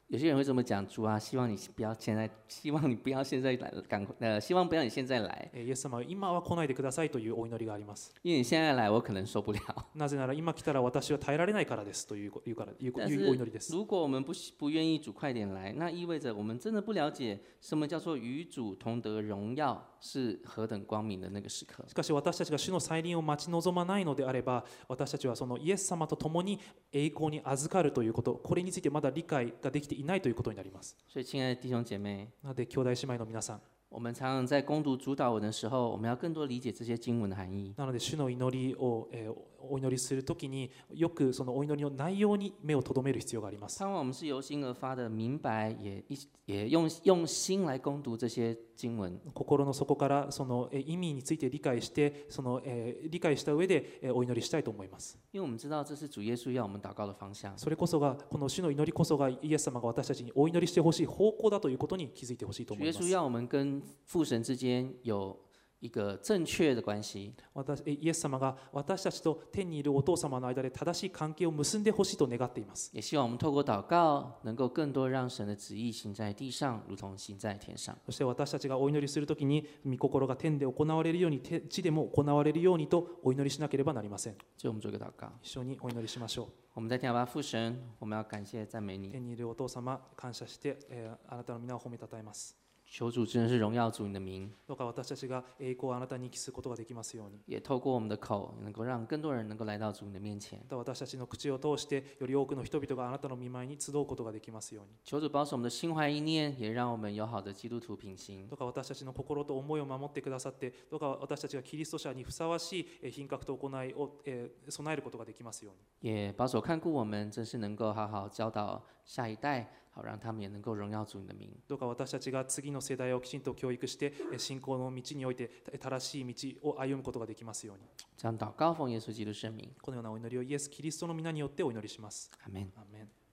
Speaker 1: 有些人会这么讲，主啊，希望你不要现在，希望你不要现在来，赶快，呃，希望不要你现在来，
Speaker 2: えーイエス様は今は来ないでくださいというお祈りがあります。
Speaker 1: 因为你现在来，我可能受不了。
Speaker 2: なぜなら今来たら私は耐えられないからですといういうからいう
Speaker 1: 但
Speaker 2: いうお祈りです。
Speaker 1: 是如果我们不不愿意主快点来，那意味着我们真的不了解什么叫做与主同得荣耀是何等光明的那个时刻。
Speaker 2: しかし私たちが主の再臨を待ち望まないのであれば、私たちはそのイエス様と共に栄光に預かるということ、これについてまだ理解ができていないということになります。
Speaker 1: 所以，亲爱的弟兄姐妹，
Speaker 2: なので兄弟姉妹の皆さん、
Speaker 1: 我们常常在攻读主导文的时候，我们要更多理解这些经文的含义。
Speaker 2: なので主の祈りを、えーお祈りするときによくそのお祈りの内容に目を留める必要があります。
Speaker 1: 盼望我们是由心而发的明白，也一也用用心来攻读这些经文。
Speaker 2: 心の底からそのえー意味について理解して、そのえー理解した上でえーお祈りしたいと思います。
Speaker 1: 因为我们知道这是主耶稣要我们祷告的方向。
Speaker 2: それこそがこの主の祈りこそがイエス様が私たちにお祈りしてほしい方向だということに気づいてほしいと
Speaker 1: 主
Speaker 2: 思います。
Speaker 1: 耶稣要我们跟父神之间有一个正确的关系。
Speaker 2: 私イエス様が私たちと天にいるお父様の間で正しい関係を結んでほしいと願っています。
Speaker 1: 也希望我们透过祷告，能够更多让神的旨意行在地上，如同行在天上。
Speaker 2: そして私たちがお祈りするときに、御心が天で行われるように、地でも行われるようにとお祈りしなければなりません。
Speaker 1: 就我们做一个祷告。
Speaker 2: 一緒にお祈りしましょう。
Speaker 1: 我们在天父父神，我们要感谢赞美你。
Speaker 2: 天にいるお父様、感謝して、えーあなたの皆を褒めたたえます。
Speaker 1: 求主真的是荣耀主你的名，
Speaker 2: どうか私たちが栄光をあなたに期すことができますように。
Speaker 1: 也透过我们的口，能够让更多人能够来到主你的面前。
Speaker 2: また私たちの口を通してより多くの人々があなたの御前に集うことができますように。
Speaker 1: 求主保守我们的心怀意念，也让我们有好的基督徒品行。
Speaker 2: どうか私たちの心と思いを守ってくださって、どうか私たちがキリスト者にふさわしいえー品格と行いをえー備えることができますように。
Speaker 1: 也保守看顾我们，真是能够好好教导下一代，好让他们也能够荣耀主你的名。
Speaker 2: どうか私たちが次の世代をきちんと教育して、えー信仰の道において正しい道を歩むことができますように。
Speaker 1: 这样祷告奉耶稣基督圣名，
Speaker 2: このようなお祈りをイエス・キリストの皆によってお祈りします。
Speaker 1: 阿门。
Speaker 2: アーメン。